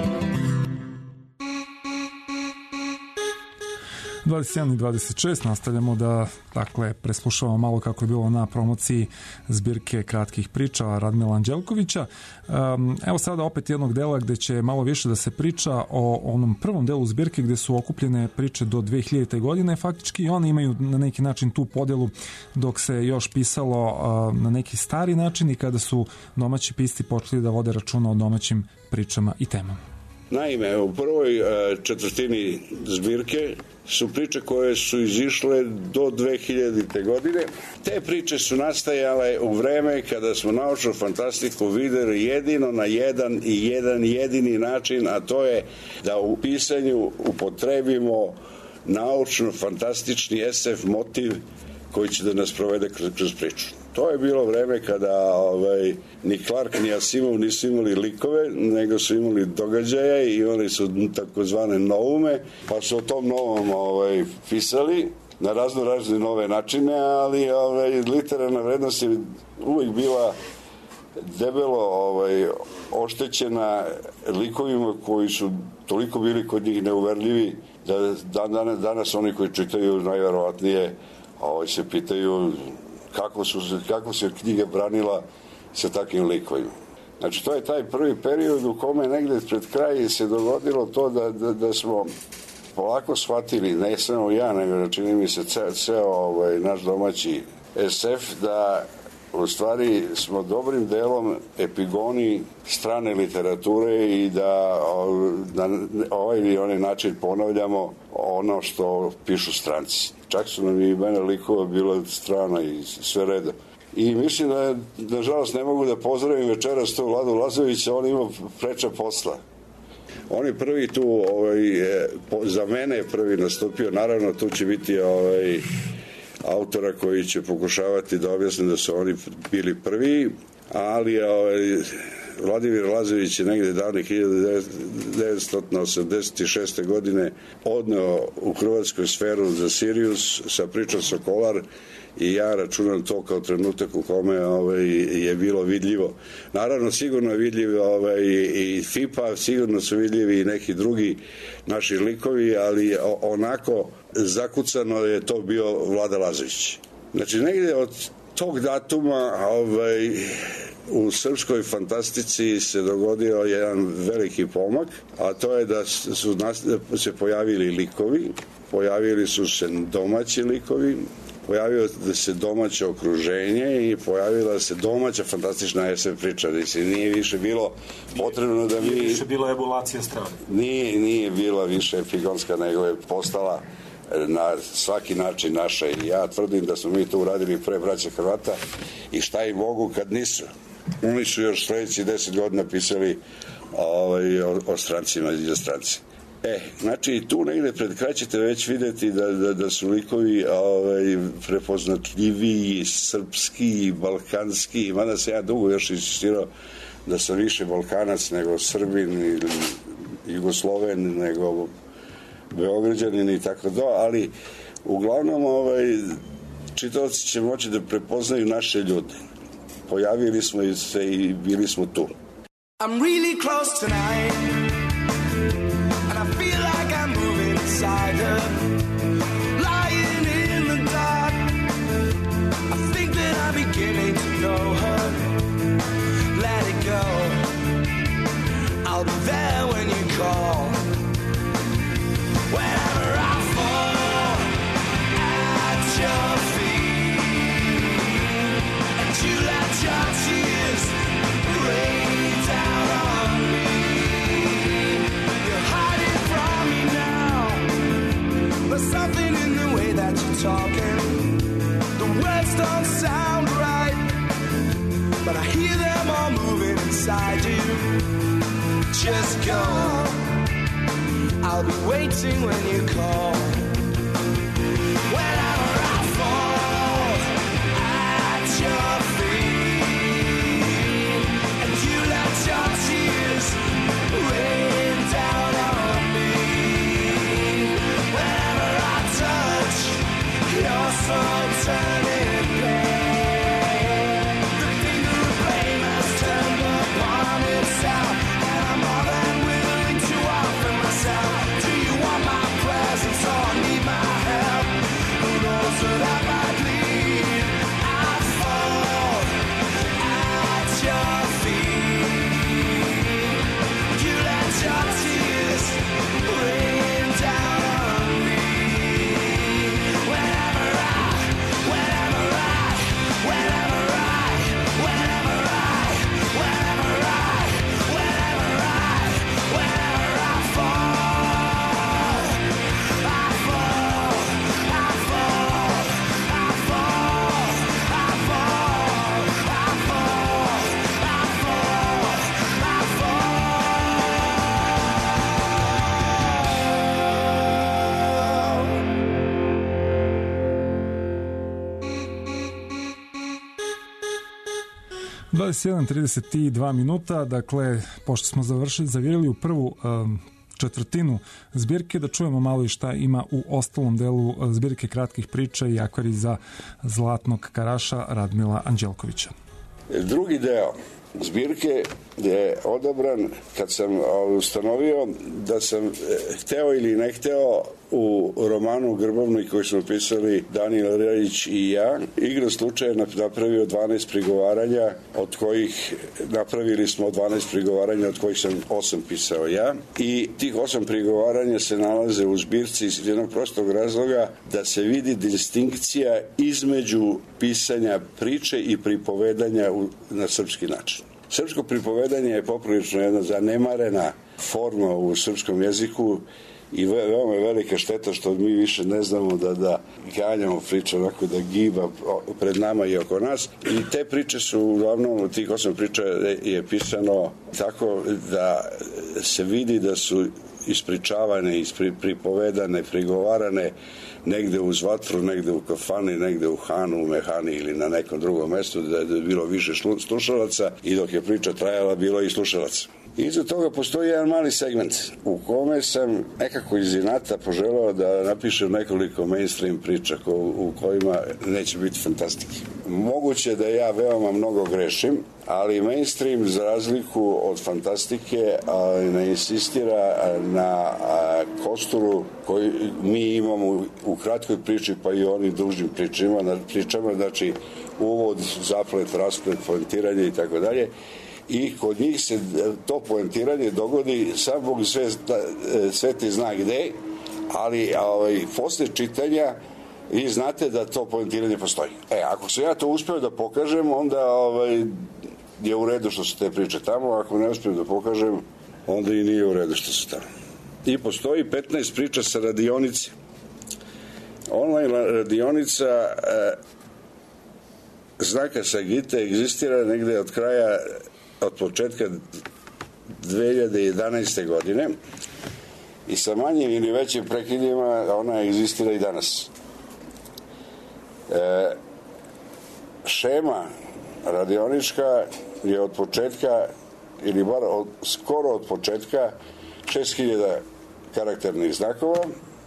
dvadeset jedan i dvadeset šest nastavljamo da dakle preslušavamo malo kako je bilo na promociji zbirke kratkih priča Radmila Anđelkovića. Um, evo sada opet jednog dela gde će malo više da se priča o onom prvom delu zbirke gde su okupljene priče do dve hiljadite godine faktički i one imaju na neki način tu podelu dok se još pisalo uh, na neki stari način i kada su domaći pisci počeli da vode računa o domaćim pričama i temama. Naime, u prvoj četvrtini zbirke su priče koje su izišle do dve hiljadite godine. Te priče su nastajale u vreme kada smo naučnu fantastiku videli jedino na jedan i jedan jedini način, a to je da u pisanju upotrebimo naučno-fantastični es ef motiv koji će da nas provede kroz, kroz priču. To je bilo vreme kada ovaj, ni Clark ni Asimov nisu imali likove, nego su imali događaje i imali su takozvane noume, pa su o tom novom ovaj, pisali na razno razne nove načine, ali ovaj, literarna vrednost je uvijek bila debelo ovaj, oštećena likovima koji su toliko bili kod njih neuverljivi da dan, danas oni koji čitaju najverovatnije ovaj, se pitaju kako su kako se knjiga branila sa takvim likovima. Znači, to je taj prvi period u kome negde pred kraj se dogodilo to da, da, da smo polako shvatili, ne samo ja, nego čini mi se ceo, ceo ovaj, naš domaći es ef, da u stvari smo dobrim delom epigoni strane literature i da na ovaj ili onaj način ponavljamo ono što pišu stranci. Čak su nam i imena likova bila strana i sve reda. I mislim da, nažalost, ne mogu da pozdravim večeras to Vladu Lazovića, on ima preča posla. On je prvi tu, ovaj, za mene je prvi nastupio, naravno tu će biti ovaj, autora koji će pokušavati da objasne da su oni bili prvi, ali ovaj, Vladimir Lazović je negde davne hiljadu devetsto osamdeset šeste. godine odneo u hrvatskoj sferu za Sirius sa pričom Sokolar i ja računam to kao trenutak u kome ovaj, je bilo vidljivo. Naravno, sigurno je vidljivo ovaj, i F I P A, sigurno su vidljivi i neki drugi naši likovi, ali onako zakucano je to bio Vlada Lazović. Znači, negde od tog datuma ovaj, u srpskoj fantastici se dogodio jedan veliki pomak, a to je da su nas, da se pojavili likovi, pojavili su se domaći likovi, pojavilo se domaće okruženje i pojavila se domaća fantastična es ef priča. Znači, nije više bilo potrebno da mi... Nije više bilo emulacija strane. Nije, nije bila više epigonska, nego je postala na svaki način naša. I ja tvrdim da smo mi to uradili pre braća Hrvata i šta im mogu kad nisu. Oni su još sledeći deset godina pisali ovaj, o, o strancima i za stranci. E, znači tu negde pred kraj ćete već videti da, da, da su likovi ovaj, prepoznatljiviji, srpski, balkanski, mada se ja dugo još insistirao da sam više Balkanac nego Srbin ili Jugosloven nego Beograđanin i tako da, ali uglavnom ovaj, čitaoci će moći da prepoznaju naše ljude. Pojavili smo se i bili smo tu. I'm really close tonight, and I feel like I'm moving inside her, lying in the dark. I think that I'm beginning to know her. Let it go, I'll be there when you call. Whenever I fall at your feet, and you let your tears rain down on me. You're hiding from me now. There's something in the way that you're talking. The words don't sound right, but I hear them all moving inside you. Just go, I'll be waiting when you call. Whenever I fall at your feet, and you let your tears rain down on me. Whenever I touch your soul turning pale, the finger of blame has turned upon itself, and I'm more than willing to offer myself. Do you want my presence or need my help? Who knows where that might lead? I fall at your feet. You let your tears rain down on me. Whenever I, whenever I, whenever I, whenever I, whenever I, whenever I, whenever I fall, I fall, I fall, I fall, I fall, I fall, I fall, I fall. dvadeset jedan trideset dva minuta, dakle, pošto smo završili, zavirili u prvu um, četvrtinu zbirke, da čujemo malo i šta ima u ostalom delu zbirke kratkih priča i akvari za zlatnog karaša Radmila Anđelkovića. Drugi deo zbirke je odabran kad sam ustanovio da sam hteo ili ne hteo u romanu Grbovnik koji smo pisali Danijel Radić i ja. Igra slučaja napravio dvanaest prigovaranja, od kojih napravili smo dvanaest prigovaranja, od kojih sam osam pisao ja. I tih osam prigovaranja se nalaze u zbirci iz jednog prostog razloga da se vidi distinkcija između pisanja priče i pripovedanja u, na srpski način. Srpsko pripovedanje je poprilično jedna zanemarena forma u srpskom jeziku i veoma je velika šteta što mi više ne znamo da, da ganjamo priče onako da giba pred nama i oko nas. I te priče su, uglavnom, tih osam priča je pisano tako da se vidi da su ispričavane, ispri, pripovedane, prigovarane negde uz vatru, negde u kafani, negde u Hanu, u Mehani ili na nekom drugom mestu da je bilo više slušalaca i dok je priča trajala bilo i slušalaca. Iza toga postoji jedan mali segment u kome sam nekako iz inata poželao da napišem nekoliko mainstream priča ko, u kojima neće biti fantastike. Moguće da ja veoma mnogo grešim, ali mainstream za razliku od fantastike ne insistira na kosturu koju mi imamo u kratkoj priči pa i onim dužim pričama, pričama znači uvod, zaplet, rasplet, poentiranje i tako dalje. I kod njih se to poentiranje dogodi sam Bog sve, sveti zna gde, ali ovaj, posle čitanja vi znate da to poentiranje postoji. E, ako sam ja to uspeo da pokažem, onda ovaj, je u redu što su te priče tamo, ako ne uspeo da pokažem, onda i nije u redu što su tamo. I postoji petnaest priča sa radionice. Online radionica eh, znaka Sagite egzistira negde od kraja od početka dve hiljade jedanaeste. godine i sa manjim ili većim prekidima ona egzistira i danas. E, šema radionička je od početka ili bar od, skoro od početka šest hiljada karakternih znakova,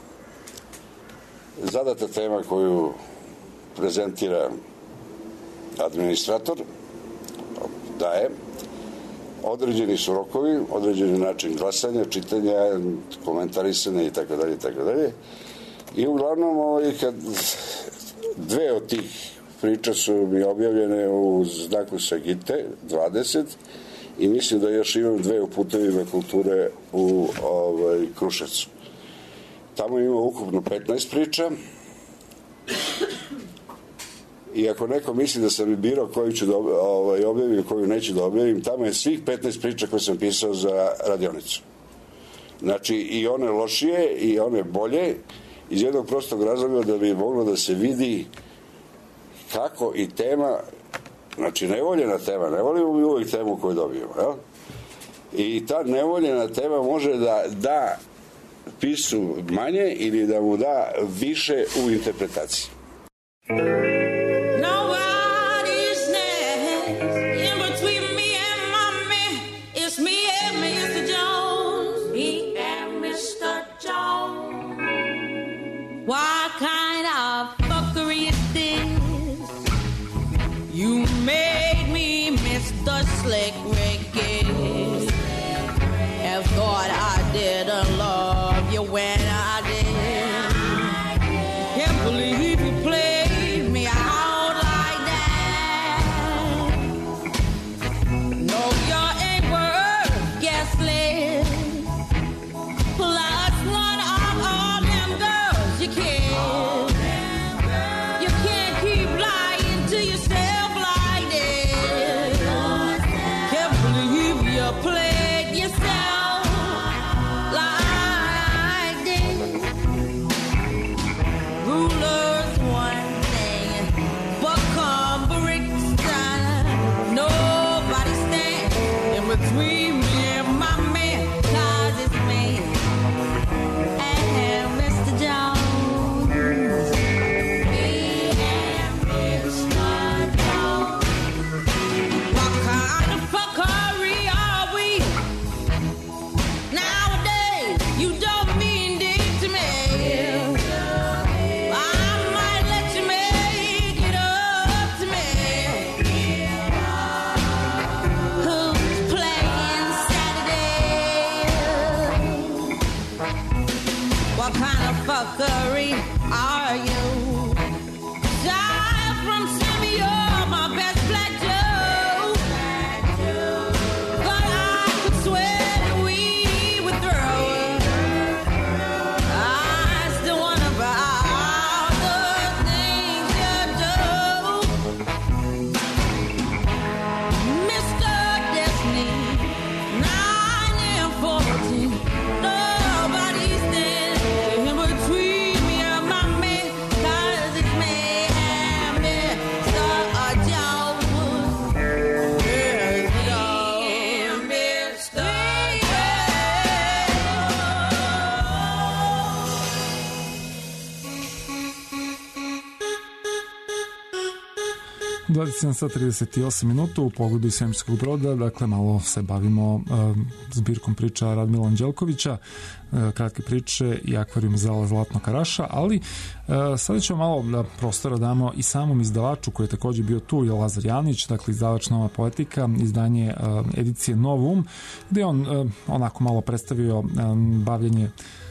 zadata tema koju prezentira administrator daje, određeni su rokovi, određeni način glasanja, čitanja, komentarisanja i tako dalje i tako dalje. I uglavnom ovaj, kad dve od tih priča su mi objavljene u znaku Sagite dvadeset i mislim da još imam dve u Putevima kulture u ovaj, Kruševcu. Tamo ima ukupno petnaest priča. I ako neko misli da sam i birao koju ću da ovaj, objavim, koju neću da objavim, tamo je svih petnaest priča koje sam pisao za radionicu. Znači i one lošije i one bolje, iz jednog prostog razloga da bi moglo da se vidi kako i tema, znači nevoljena tema, ne volimo mi uvijek temu koju dobijemo, jel? I ta nevoljena tema može da da pisu manje ili da mu da više u interpretaciji. What kind of fuckery is this? You made me Mister Slick Ricky. Have thought I didn't love you when I did. Can't believe you played me out like that. No, you ain't worth guest list. Plus one of all them girls you can't. You can't keep lying to yourself like this. Can't dvadeset jedan sat trideset osam minuta u Pogledu iz svemirskog broda, dakle malo se bavimo uh, zbirkom priča Radmila Anđelkovića, uh, kratke priče i akvarijum Zala Zlatno Karaša, ali uh, sada ćemo malo da prostora damo i samom izdavaču koji je takođe bio tu, je Lazar Janić, dakle izdavač Nova poetika, izdanje uh, edicije Novum, gde on uh, onako malo predstavio um, bavljenje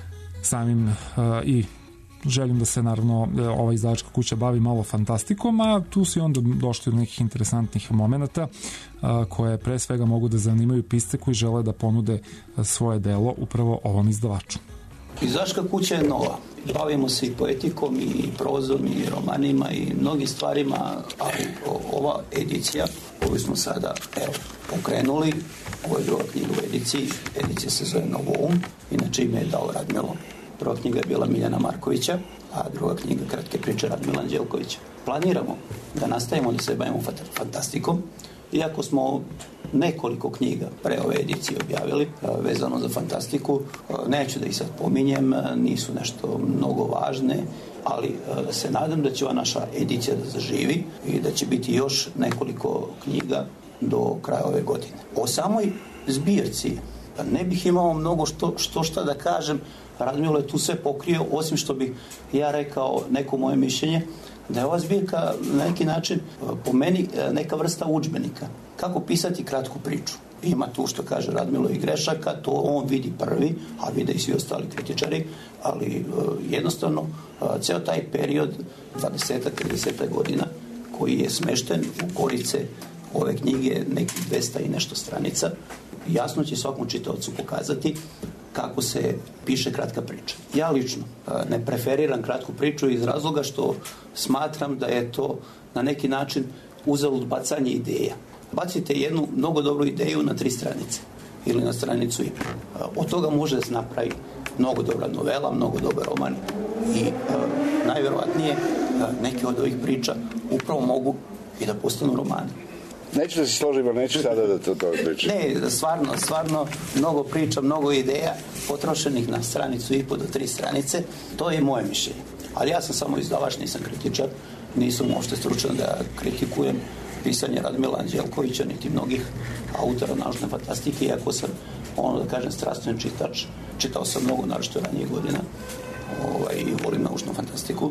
samim uh, i želim da se naravno ova izdavačka kuća bavi malo fantastikom, a tu su i onda došli do nekih interesantnih momenata a, koje pre svega mogu da zanimaju pisce koji žele da ponude svoje delo upravo ovom izdavaču. Izdavačka kuća je nova. Bavimo se i poetikom i prozom i romanima i mnogim stvarima, ali ova edicija koju smo sada evo, pokrenuli, ovo je druga knjiga u ediciji, edicija se zove Novum, inače ime je dao Radmilo. Prva knjiga je bila Miljana Markovića, a druga knjiga kratke priče Radmila Anđelkovića. Planiramo da nastavimo da se bavimo fantastikom, iako smo nekoliko knjiga pre ove edicije objavili vezano za fantastiku. Neću da ih sad pominjem, nisu nešto mnogo važne, ali se nadam da će ova naša edicija da zaživi i da će biti još nekoliko knjiga do kraja ove godine. O samoj zbirci ne bih imao mnogo što, što šta da kažem. Radmilo je tu sve pokrio, osim što bih ja rekao neko moje mišljenje, da je ova zbirka na neki način po meni neka vrsta udžbenika. Kako pisati kratku priču. Ima tu što kaže Radmilo i grešaka, to on vidi prvi, a vide i svi ostali kritičari, ali jednostavno ceo taj period dvadeset trideset godina koji je smešten u korice ove knjige, nekih dvesta i nešto stranica, jasno će svakom čitaocu pokazati kako se piše kratka priča. Ja lično ne preferiram kratku priču iz razloga što smatram da je to na neki način uzalud bacanje ideja. Bacite jednu mnogo dobru ideju na tri stranice ili na stranicu i od toga može da se napravi mnogo dobra novela, mnogo dobar roman i najverovatnije neke od ovih priča upravo mogu i da postanu romani. Neću da se složim, ali neću sada da to, to pričam. Ne, stvarno, stvarno mnogo priča, mnogo ideja potrošenih na stranicu i po do tri stranice, to je moje mišljenje. Ali ja sam samo izdavač, nisam kritičar, nisam uopšte stručan da kritikujem pisanje Radmila Anđelkovića, niti mnogih autora naučne fantastike, iako sam, ono da kažem, strastven čitač. Čitao sam mnogo, naročito ranije godina, ovaj, i volim naučnu fantastiku.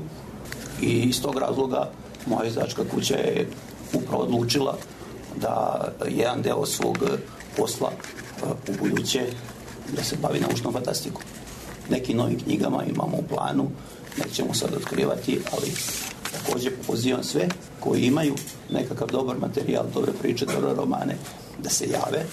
I iz tog razloga moja izdavačka kuća je upravo odlučila da jedan deo svog posla u buduće da se bavi naučnom fantastikom. Nekim novim knjigama imamo u planu, nećemo sad otkrivati, ali takođe pozivam sve koji imaju nekakav dobar materijal, dobre priče, dobre romane, da se jave,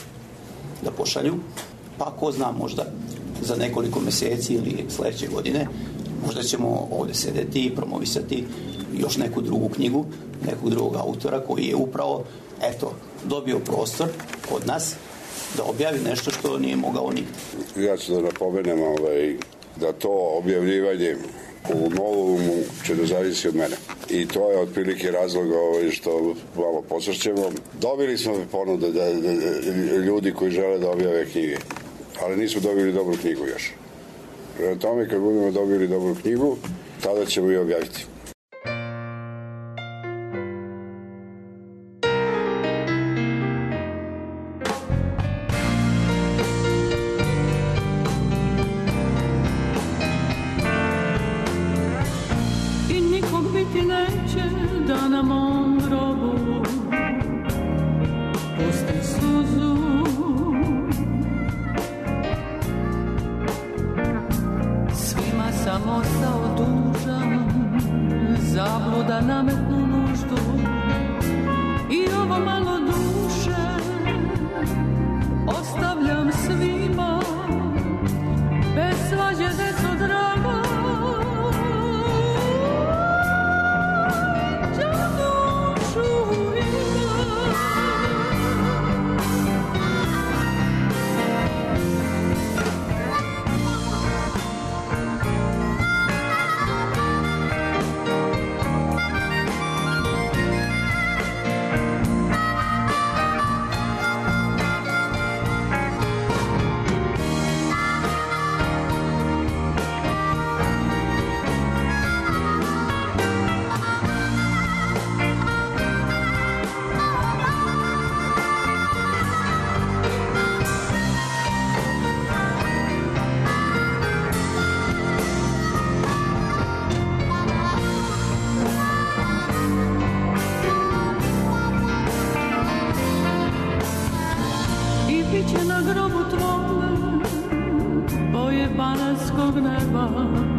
da pošalju, pa ko zna, možda za nekoliko meseci ili sledeće godine možda ćemo ovde sedeti i promovisati još neku drugu knjigu, nekog drugog autora koji je upravo, eto, dobio prostor od nas da objavi nešto što nije mogao nigde. Ja ću da napomenem ovaj, da to objavljivanje u Novumu će da zavisi od mene. I to je otprilike razlog ovaj, što malo posvrćemo. Dobili smo ponude da, da, da, ljudi koji žele da objave knjige, ali nismo dobili dobru knjigu još. Prema tome, kad budemo dobili dobru knjigu, tada ćemo i objaviti. Samo sa odužan jasnog neba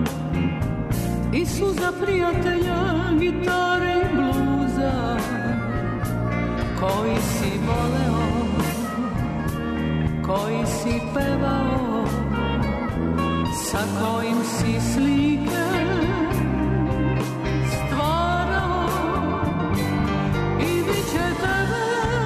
i suza prijatelja, gitare i bluza koji si voleo, koji si pevao, sa kojim si slike stvarao i bit će tebe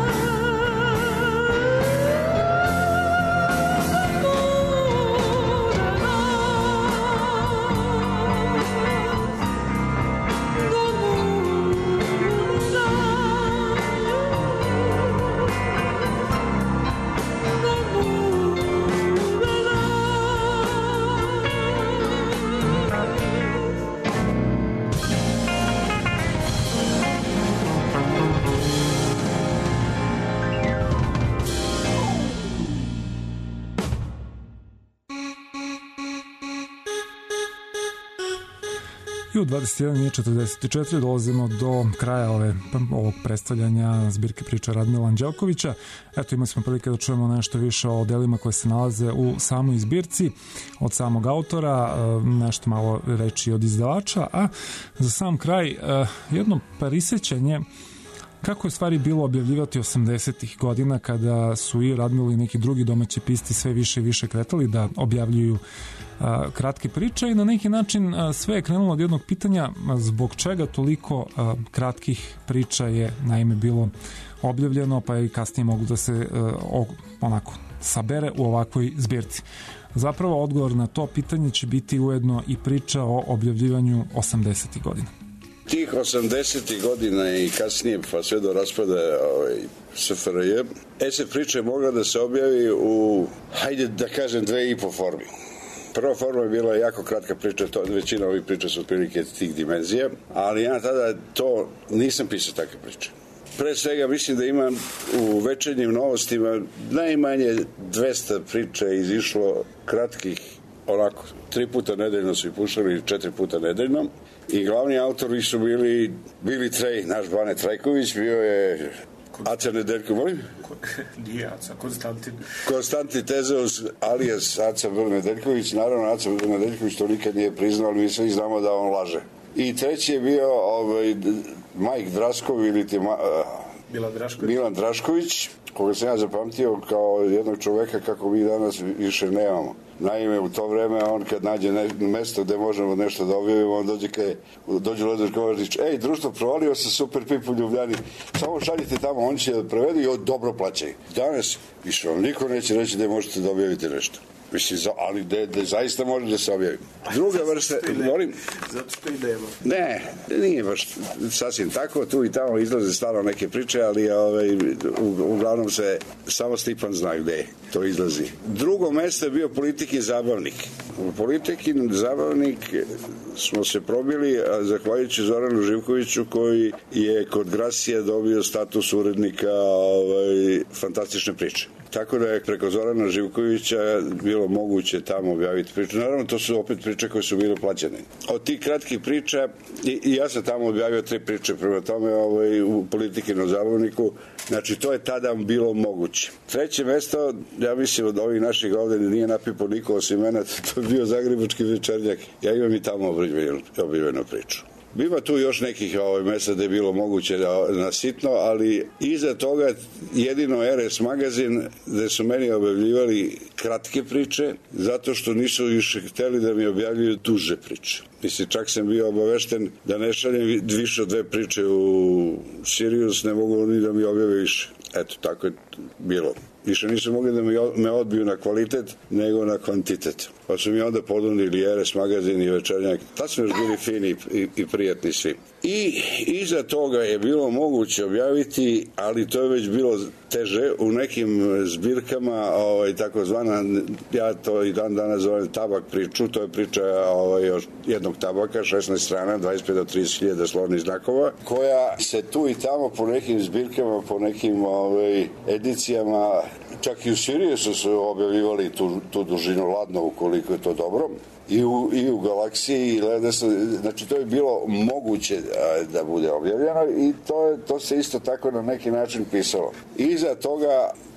I u dvadeset jedan i četrdeset četiri dolazimo do kraja ove, ovog predstavljanja zbirke priča Radmila Anđelkovića. Eto, imali smo prilike da čujemo nešto više o delima koje se nalaze u samoj zbirci od samog autora, nešto malo reči od izdavača, a za sam kraj jedno prisjećanje kako je stvari bilo objavljivati osamdesetih godina kada su i Radmil i neki drugi domaći pisci sve više i više kretali da objavljuju a, kratke priče i na neki način a, sve je krenulo od jednog pitanja a, zbog čega toliko a, kratkih priča je naime bilo objavljeno, pa i kasnije mogu da se a, o, onako sabere u ovakvoj zbirci. Zapravo odgovor na to pitanje će biti ujedno i priča o objavljivanju osamdesetih godina. Tih osamdesetih godina i kasnije, pa sve do raspada ovaj, S F R J, E se priča je mogla da se objavi u, hajde da kažem, dve i po formi. Prva forma je bila jako kratka priča, to, većina ovih priča su otprilike tih dimenzija, ali ja tada to nisam pisao takve priče. Pre svega mislim da imam u večernjim novostima najmanje dvesta priča izišlo kratkih, onako, tri puta nedeljno su ih puštali, četiri puta nedeljno. I glavni autori su bili Bili Trej, naš Bane Trajković, bio je Aca Nedeljković, molim? Nije Aca, Konstantin. Konstantin Tezeus, alias Aca Nedeljković, naravno Aca Nedeljković to nikad nije priznao, ali mi svi znamo da on laže. I treći je bio ovaj, Majk Draskov ili ti ma, Milan Drašković. Milan Drašković, koga sam ja zapamtio kao jednog čoveka kako mi danas više nemamo. Naime, u to vreme on kad nađe ne, mesto gde možemo nešto da objavimo, on dođe kaj, dođe Lozar Kovačić, ej, društvo, provalio se Super Pip u Ljubljani, samo šaljite tamo, on će da prevedu i od dobro plaćaju. Danas više vam niko neće reći da možete da objavite nešto. Mislim, ali da, da zaista može da se objavi. Druga vrsta, molim? Zato što i nema. Ne, nije baš sasvim tako, tu i tamo izlaze stvarno neke priče, ali ovaj, u, uglavnom se samo Stipan zna gde to izlazi. Drugo mesto je bio Politikin zabavnik. U Politikin zabavnik smo se probili, a zahvaljujući Zoranu Živkoviću koji je kod Grasija dobio status urednika ovaj, fantastične priče. Tako da je preko Zorana Živkovića bilo moguće tamo objaviti priču. Naravno, to su opet priče koje su bile plaćene. Od tih kratkih priča, i, i ja sam tamo objavio tri priče prema tome ovaj, u Politikinom zabavniku, znači to je tada bilo moguće. Treće mesto, ja mislim od ovih naših ovde nije napipao niko osim mene, to je bio Zagrebački večernjak. Ja imam i tamo objavljenu priču. Ima tu još nekih ovaj, mesta da je bilo moguće da, na sitno, ali iza toga jedino R S magazin gde su meni objavljivali kratke priče, zato što nisu više hteli da mi objavljuju duže priče. Mislim, čak sam bio obavešten da ne šaljem više od dve priče u Sirius, ne mogu ni da mi objave više. Eto, tako je bilo. Više nisu mogli da me odbiju na kvalitet, nego na kvantitet. Pa su mi onda ponudili R S magazin i večernjak. Tad smo još bili fini i, i prijatni svi. I iza toga je bilo moguće objaviti, ali to je već bilo teže, u nekim zbirkama, ovaj, takozvana, ja to i dan danas zovem tabak priču, to je priča ovaj, jednog tabaka, šesnaest strana, dvadeset pet do trideset hiljada slovnih znakova, koja se tu i tamo po nekim zbirkama, po nekim ovaj, edicijama, čak i u Siriusu su objavljivali tu, tu dužinu ladno, ukoliko je to dobro. I u, i u Galaksiji, znači to je bilo moguće da bude objavljeno i to, to se isto tako na neki način pisalo. Iza toga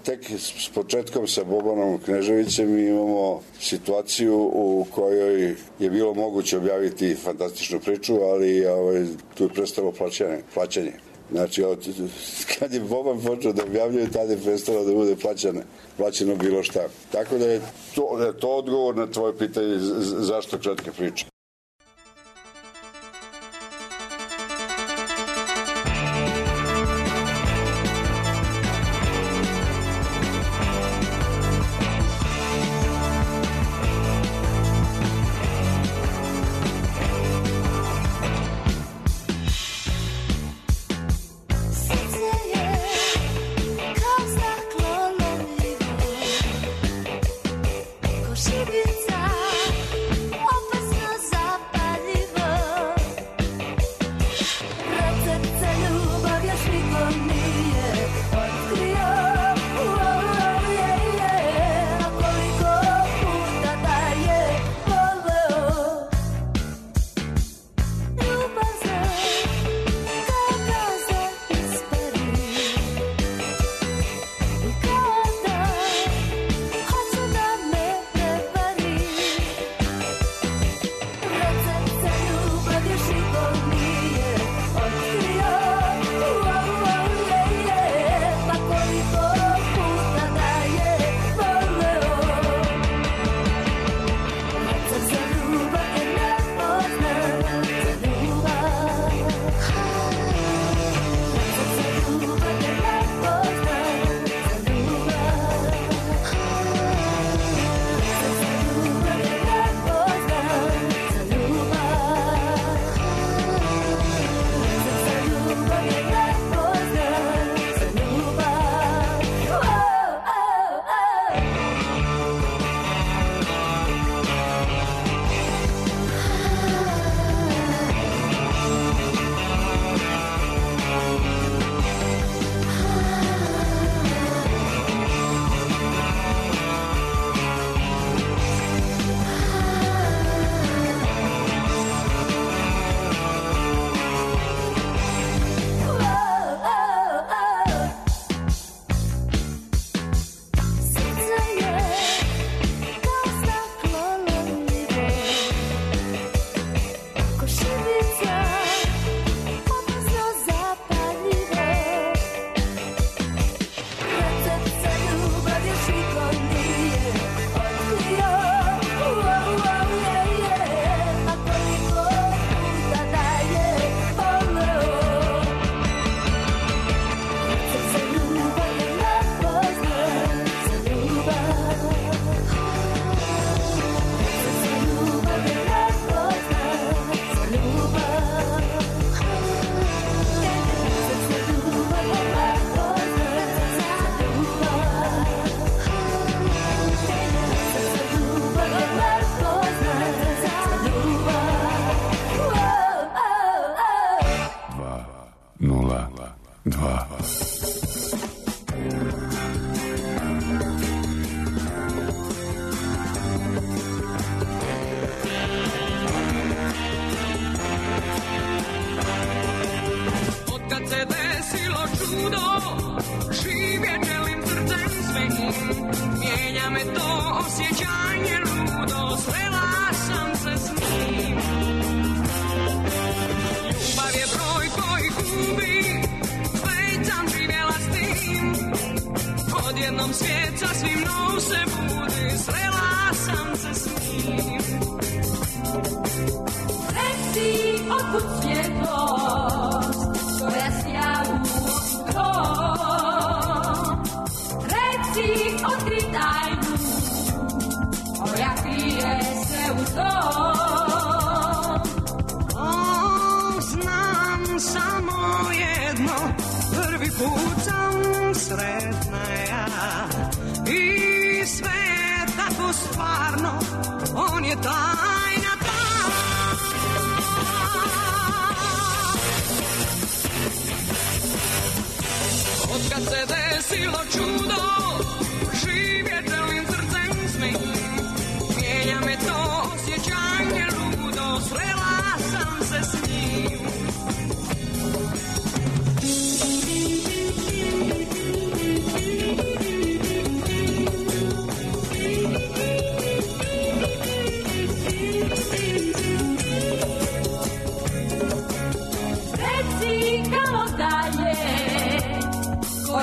tek s početkom sa Bobanom Kneževićem imamo situaciju u kojoj je bilo moguće objaviti fantastičnu priču, ali ovaj, tu je prestalo plaćanje. plaćanje. Znači, od, kad je Boban počeo da objavljuje, tada je prestalo da bude plaćane, plaćeno bilo šta. Tako da je to, da je to odgovor na tvoje pitanje zašto kratka priča.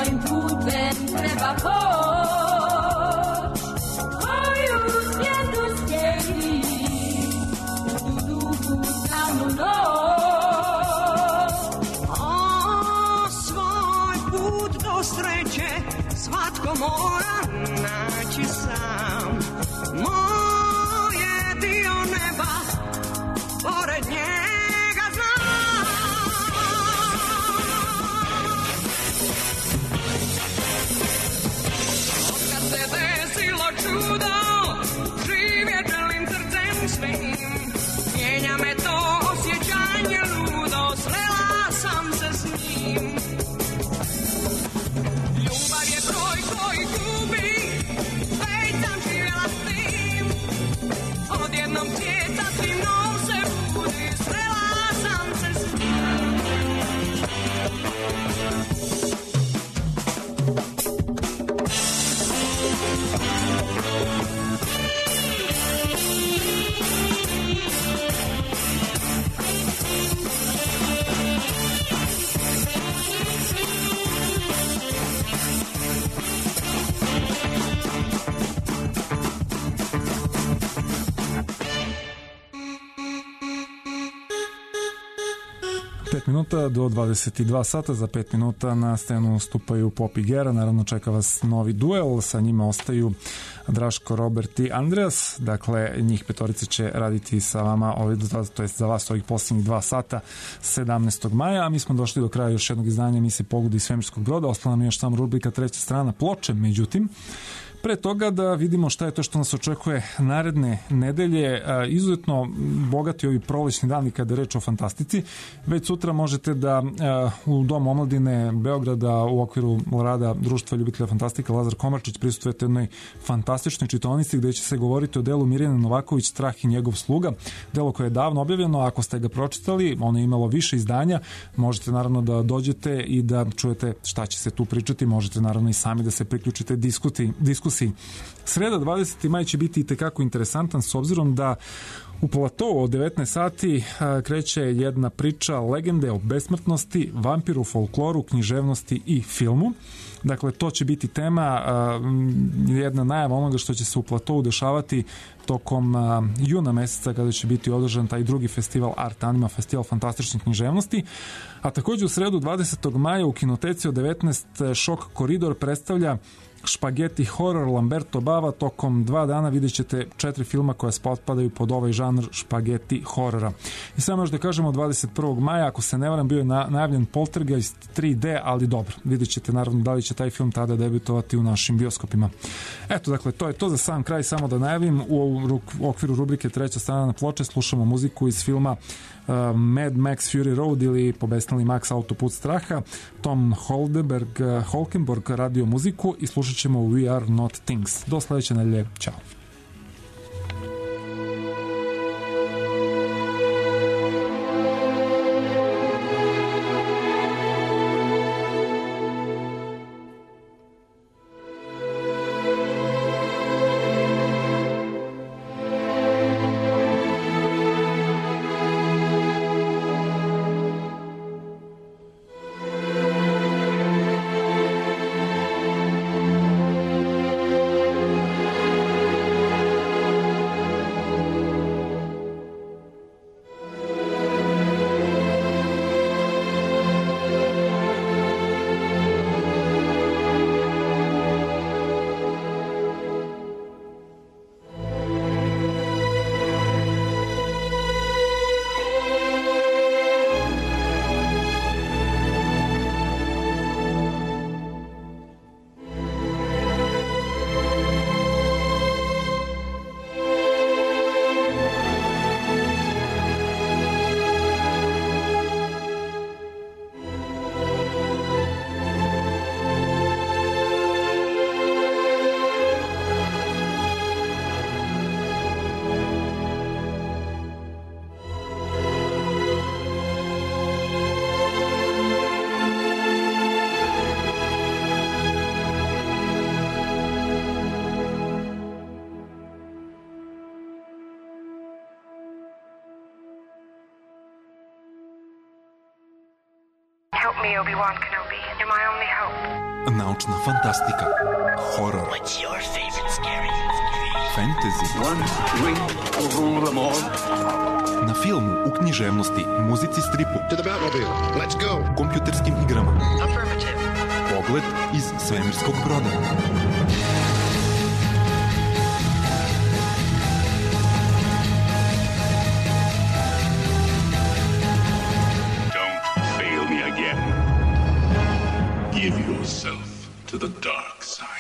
svojim putem treba poć, koju svijetu slijedi u duhu tamnu noć. O, svoj put do sreće svatko mora naći sam. Moje dio neba pored njega znam. Otkad se desilo čudo, živjet želim srcem svim. Mijenja me to osjećanje ludo, srela sam se s njim. Ljubav je broj koji gubi, već sam živjela s tim. Odjednom cvijeta svim nov se budi, srela sam se s njim. pet minuta do dvadeset dva sata, za pet minuta na scenu stupaju Pop i Gera, naravno čeka vas novi duel, sa njima ostaju Draško, Robert i Andreas, dakle njih petorice će raditi sa vama, ovaj, to jest za vas ovih posljednjih dva sata sedamnaestog maja, a mi smo došli do kraja još jednog izdanja emisije Pogledi svemirskog broda, ostala nam je još samo rubrika treća strana ploče, međutim pre toga da vidimo šta je to što nas očekuje naredne nedelje. Izuzetno bogati ovi prolećni dani kada je reč o fantastici. Već sutra možete da u Domu omladine Beograda u okviru rada Društva ljubitelja fantastika Lazar Komarčić prisustujete jednoj fantastičnoj čitaonici gde će se govoriti o delu Mirjane Novaković Strah i njegov sluga. Delo koje je davno objavljeno, ako ste ga pročitali, ono je imalo više izdanja, možete naravno da dođete i da čujete šta će se tu pričati, možete naravno i sami da se priključite diskusi, diskusiji. Sreda dvadeseti maj će biti i tekako interesantan s obzirom da u Platovu od devetnaest sati kreće jedna priča legende o besmrtnosti, vampiru, folkloru, književnosti i filmu. Dakle, to će biti tema, jedna najava onoga što će se u Platovu dešavati tokom juna meseca kada će biti održan taj drugi festival Art Anima, festival fantastičnih književnosti. A također u sredu dvadesetog maja u kinoteci od devetnaest Šok koridor predstavlja špageti horor Lamberto Bava. Tokom dva dana vidjet ćete četiri filma koja potpadaju pod ovaj žanr špageti horora. I samo još da kažemo, dvadeset prvog maja, ako se ne varam, bio je na, najavljen Poltergeist tri D, ali dobro, vidjet ćete naravno da li će taj film tada debitovati u našim bioskopima. Eto, dakle, to je to za sam kraj, samo da najavim, u, u okviru rubrike Treća strana na ploče slušamo muziku iz filma uh, Mad Max Fury Road ili pobesnili Max Autoput straha. Tom Holdenberg, uh, Holkenborg radio muziku i slušat ćemo We Are Not Things. Do sledeće nedelje, ćao. Help me, Obi-Wan Kenobi. You're my only hope. Naučna fantastika. Horor. What's your favorite scary? Fantasy. One ring will rule them all. Na filmu, u književnosti, muzici, stripu. To the Batmobile. Let's go. Kompjuterskim igrama. Affirmative. Pogled iz svemirskog broda. Don't fail me again. Give yourself to the dark side.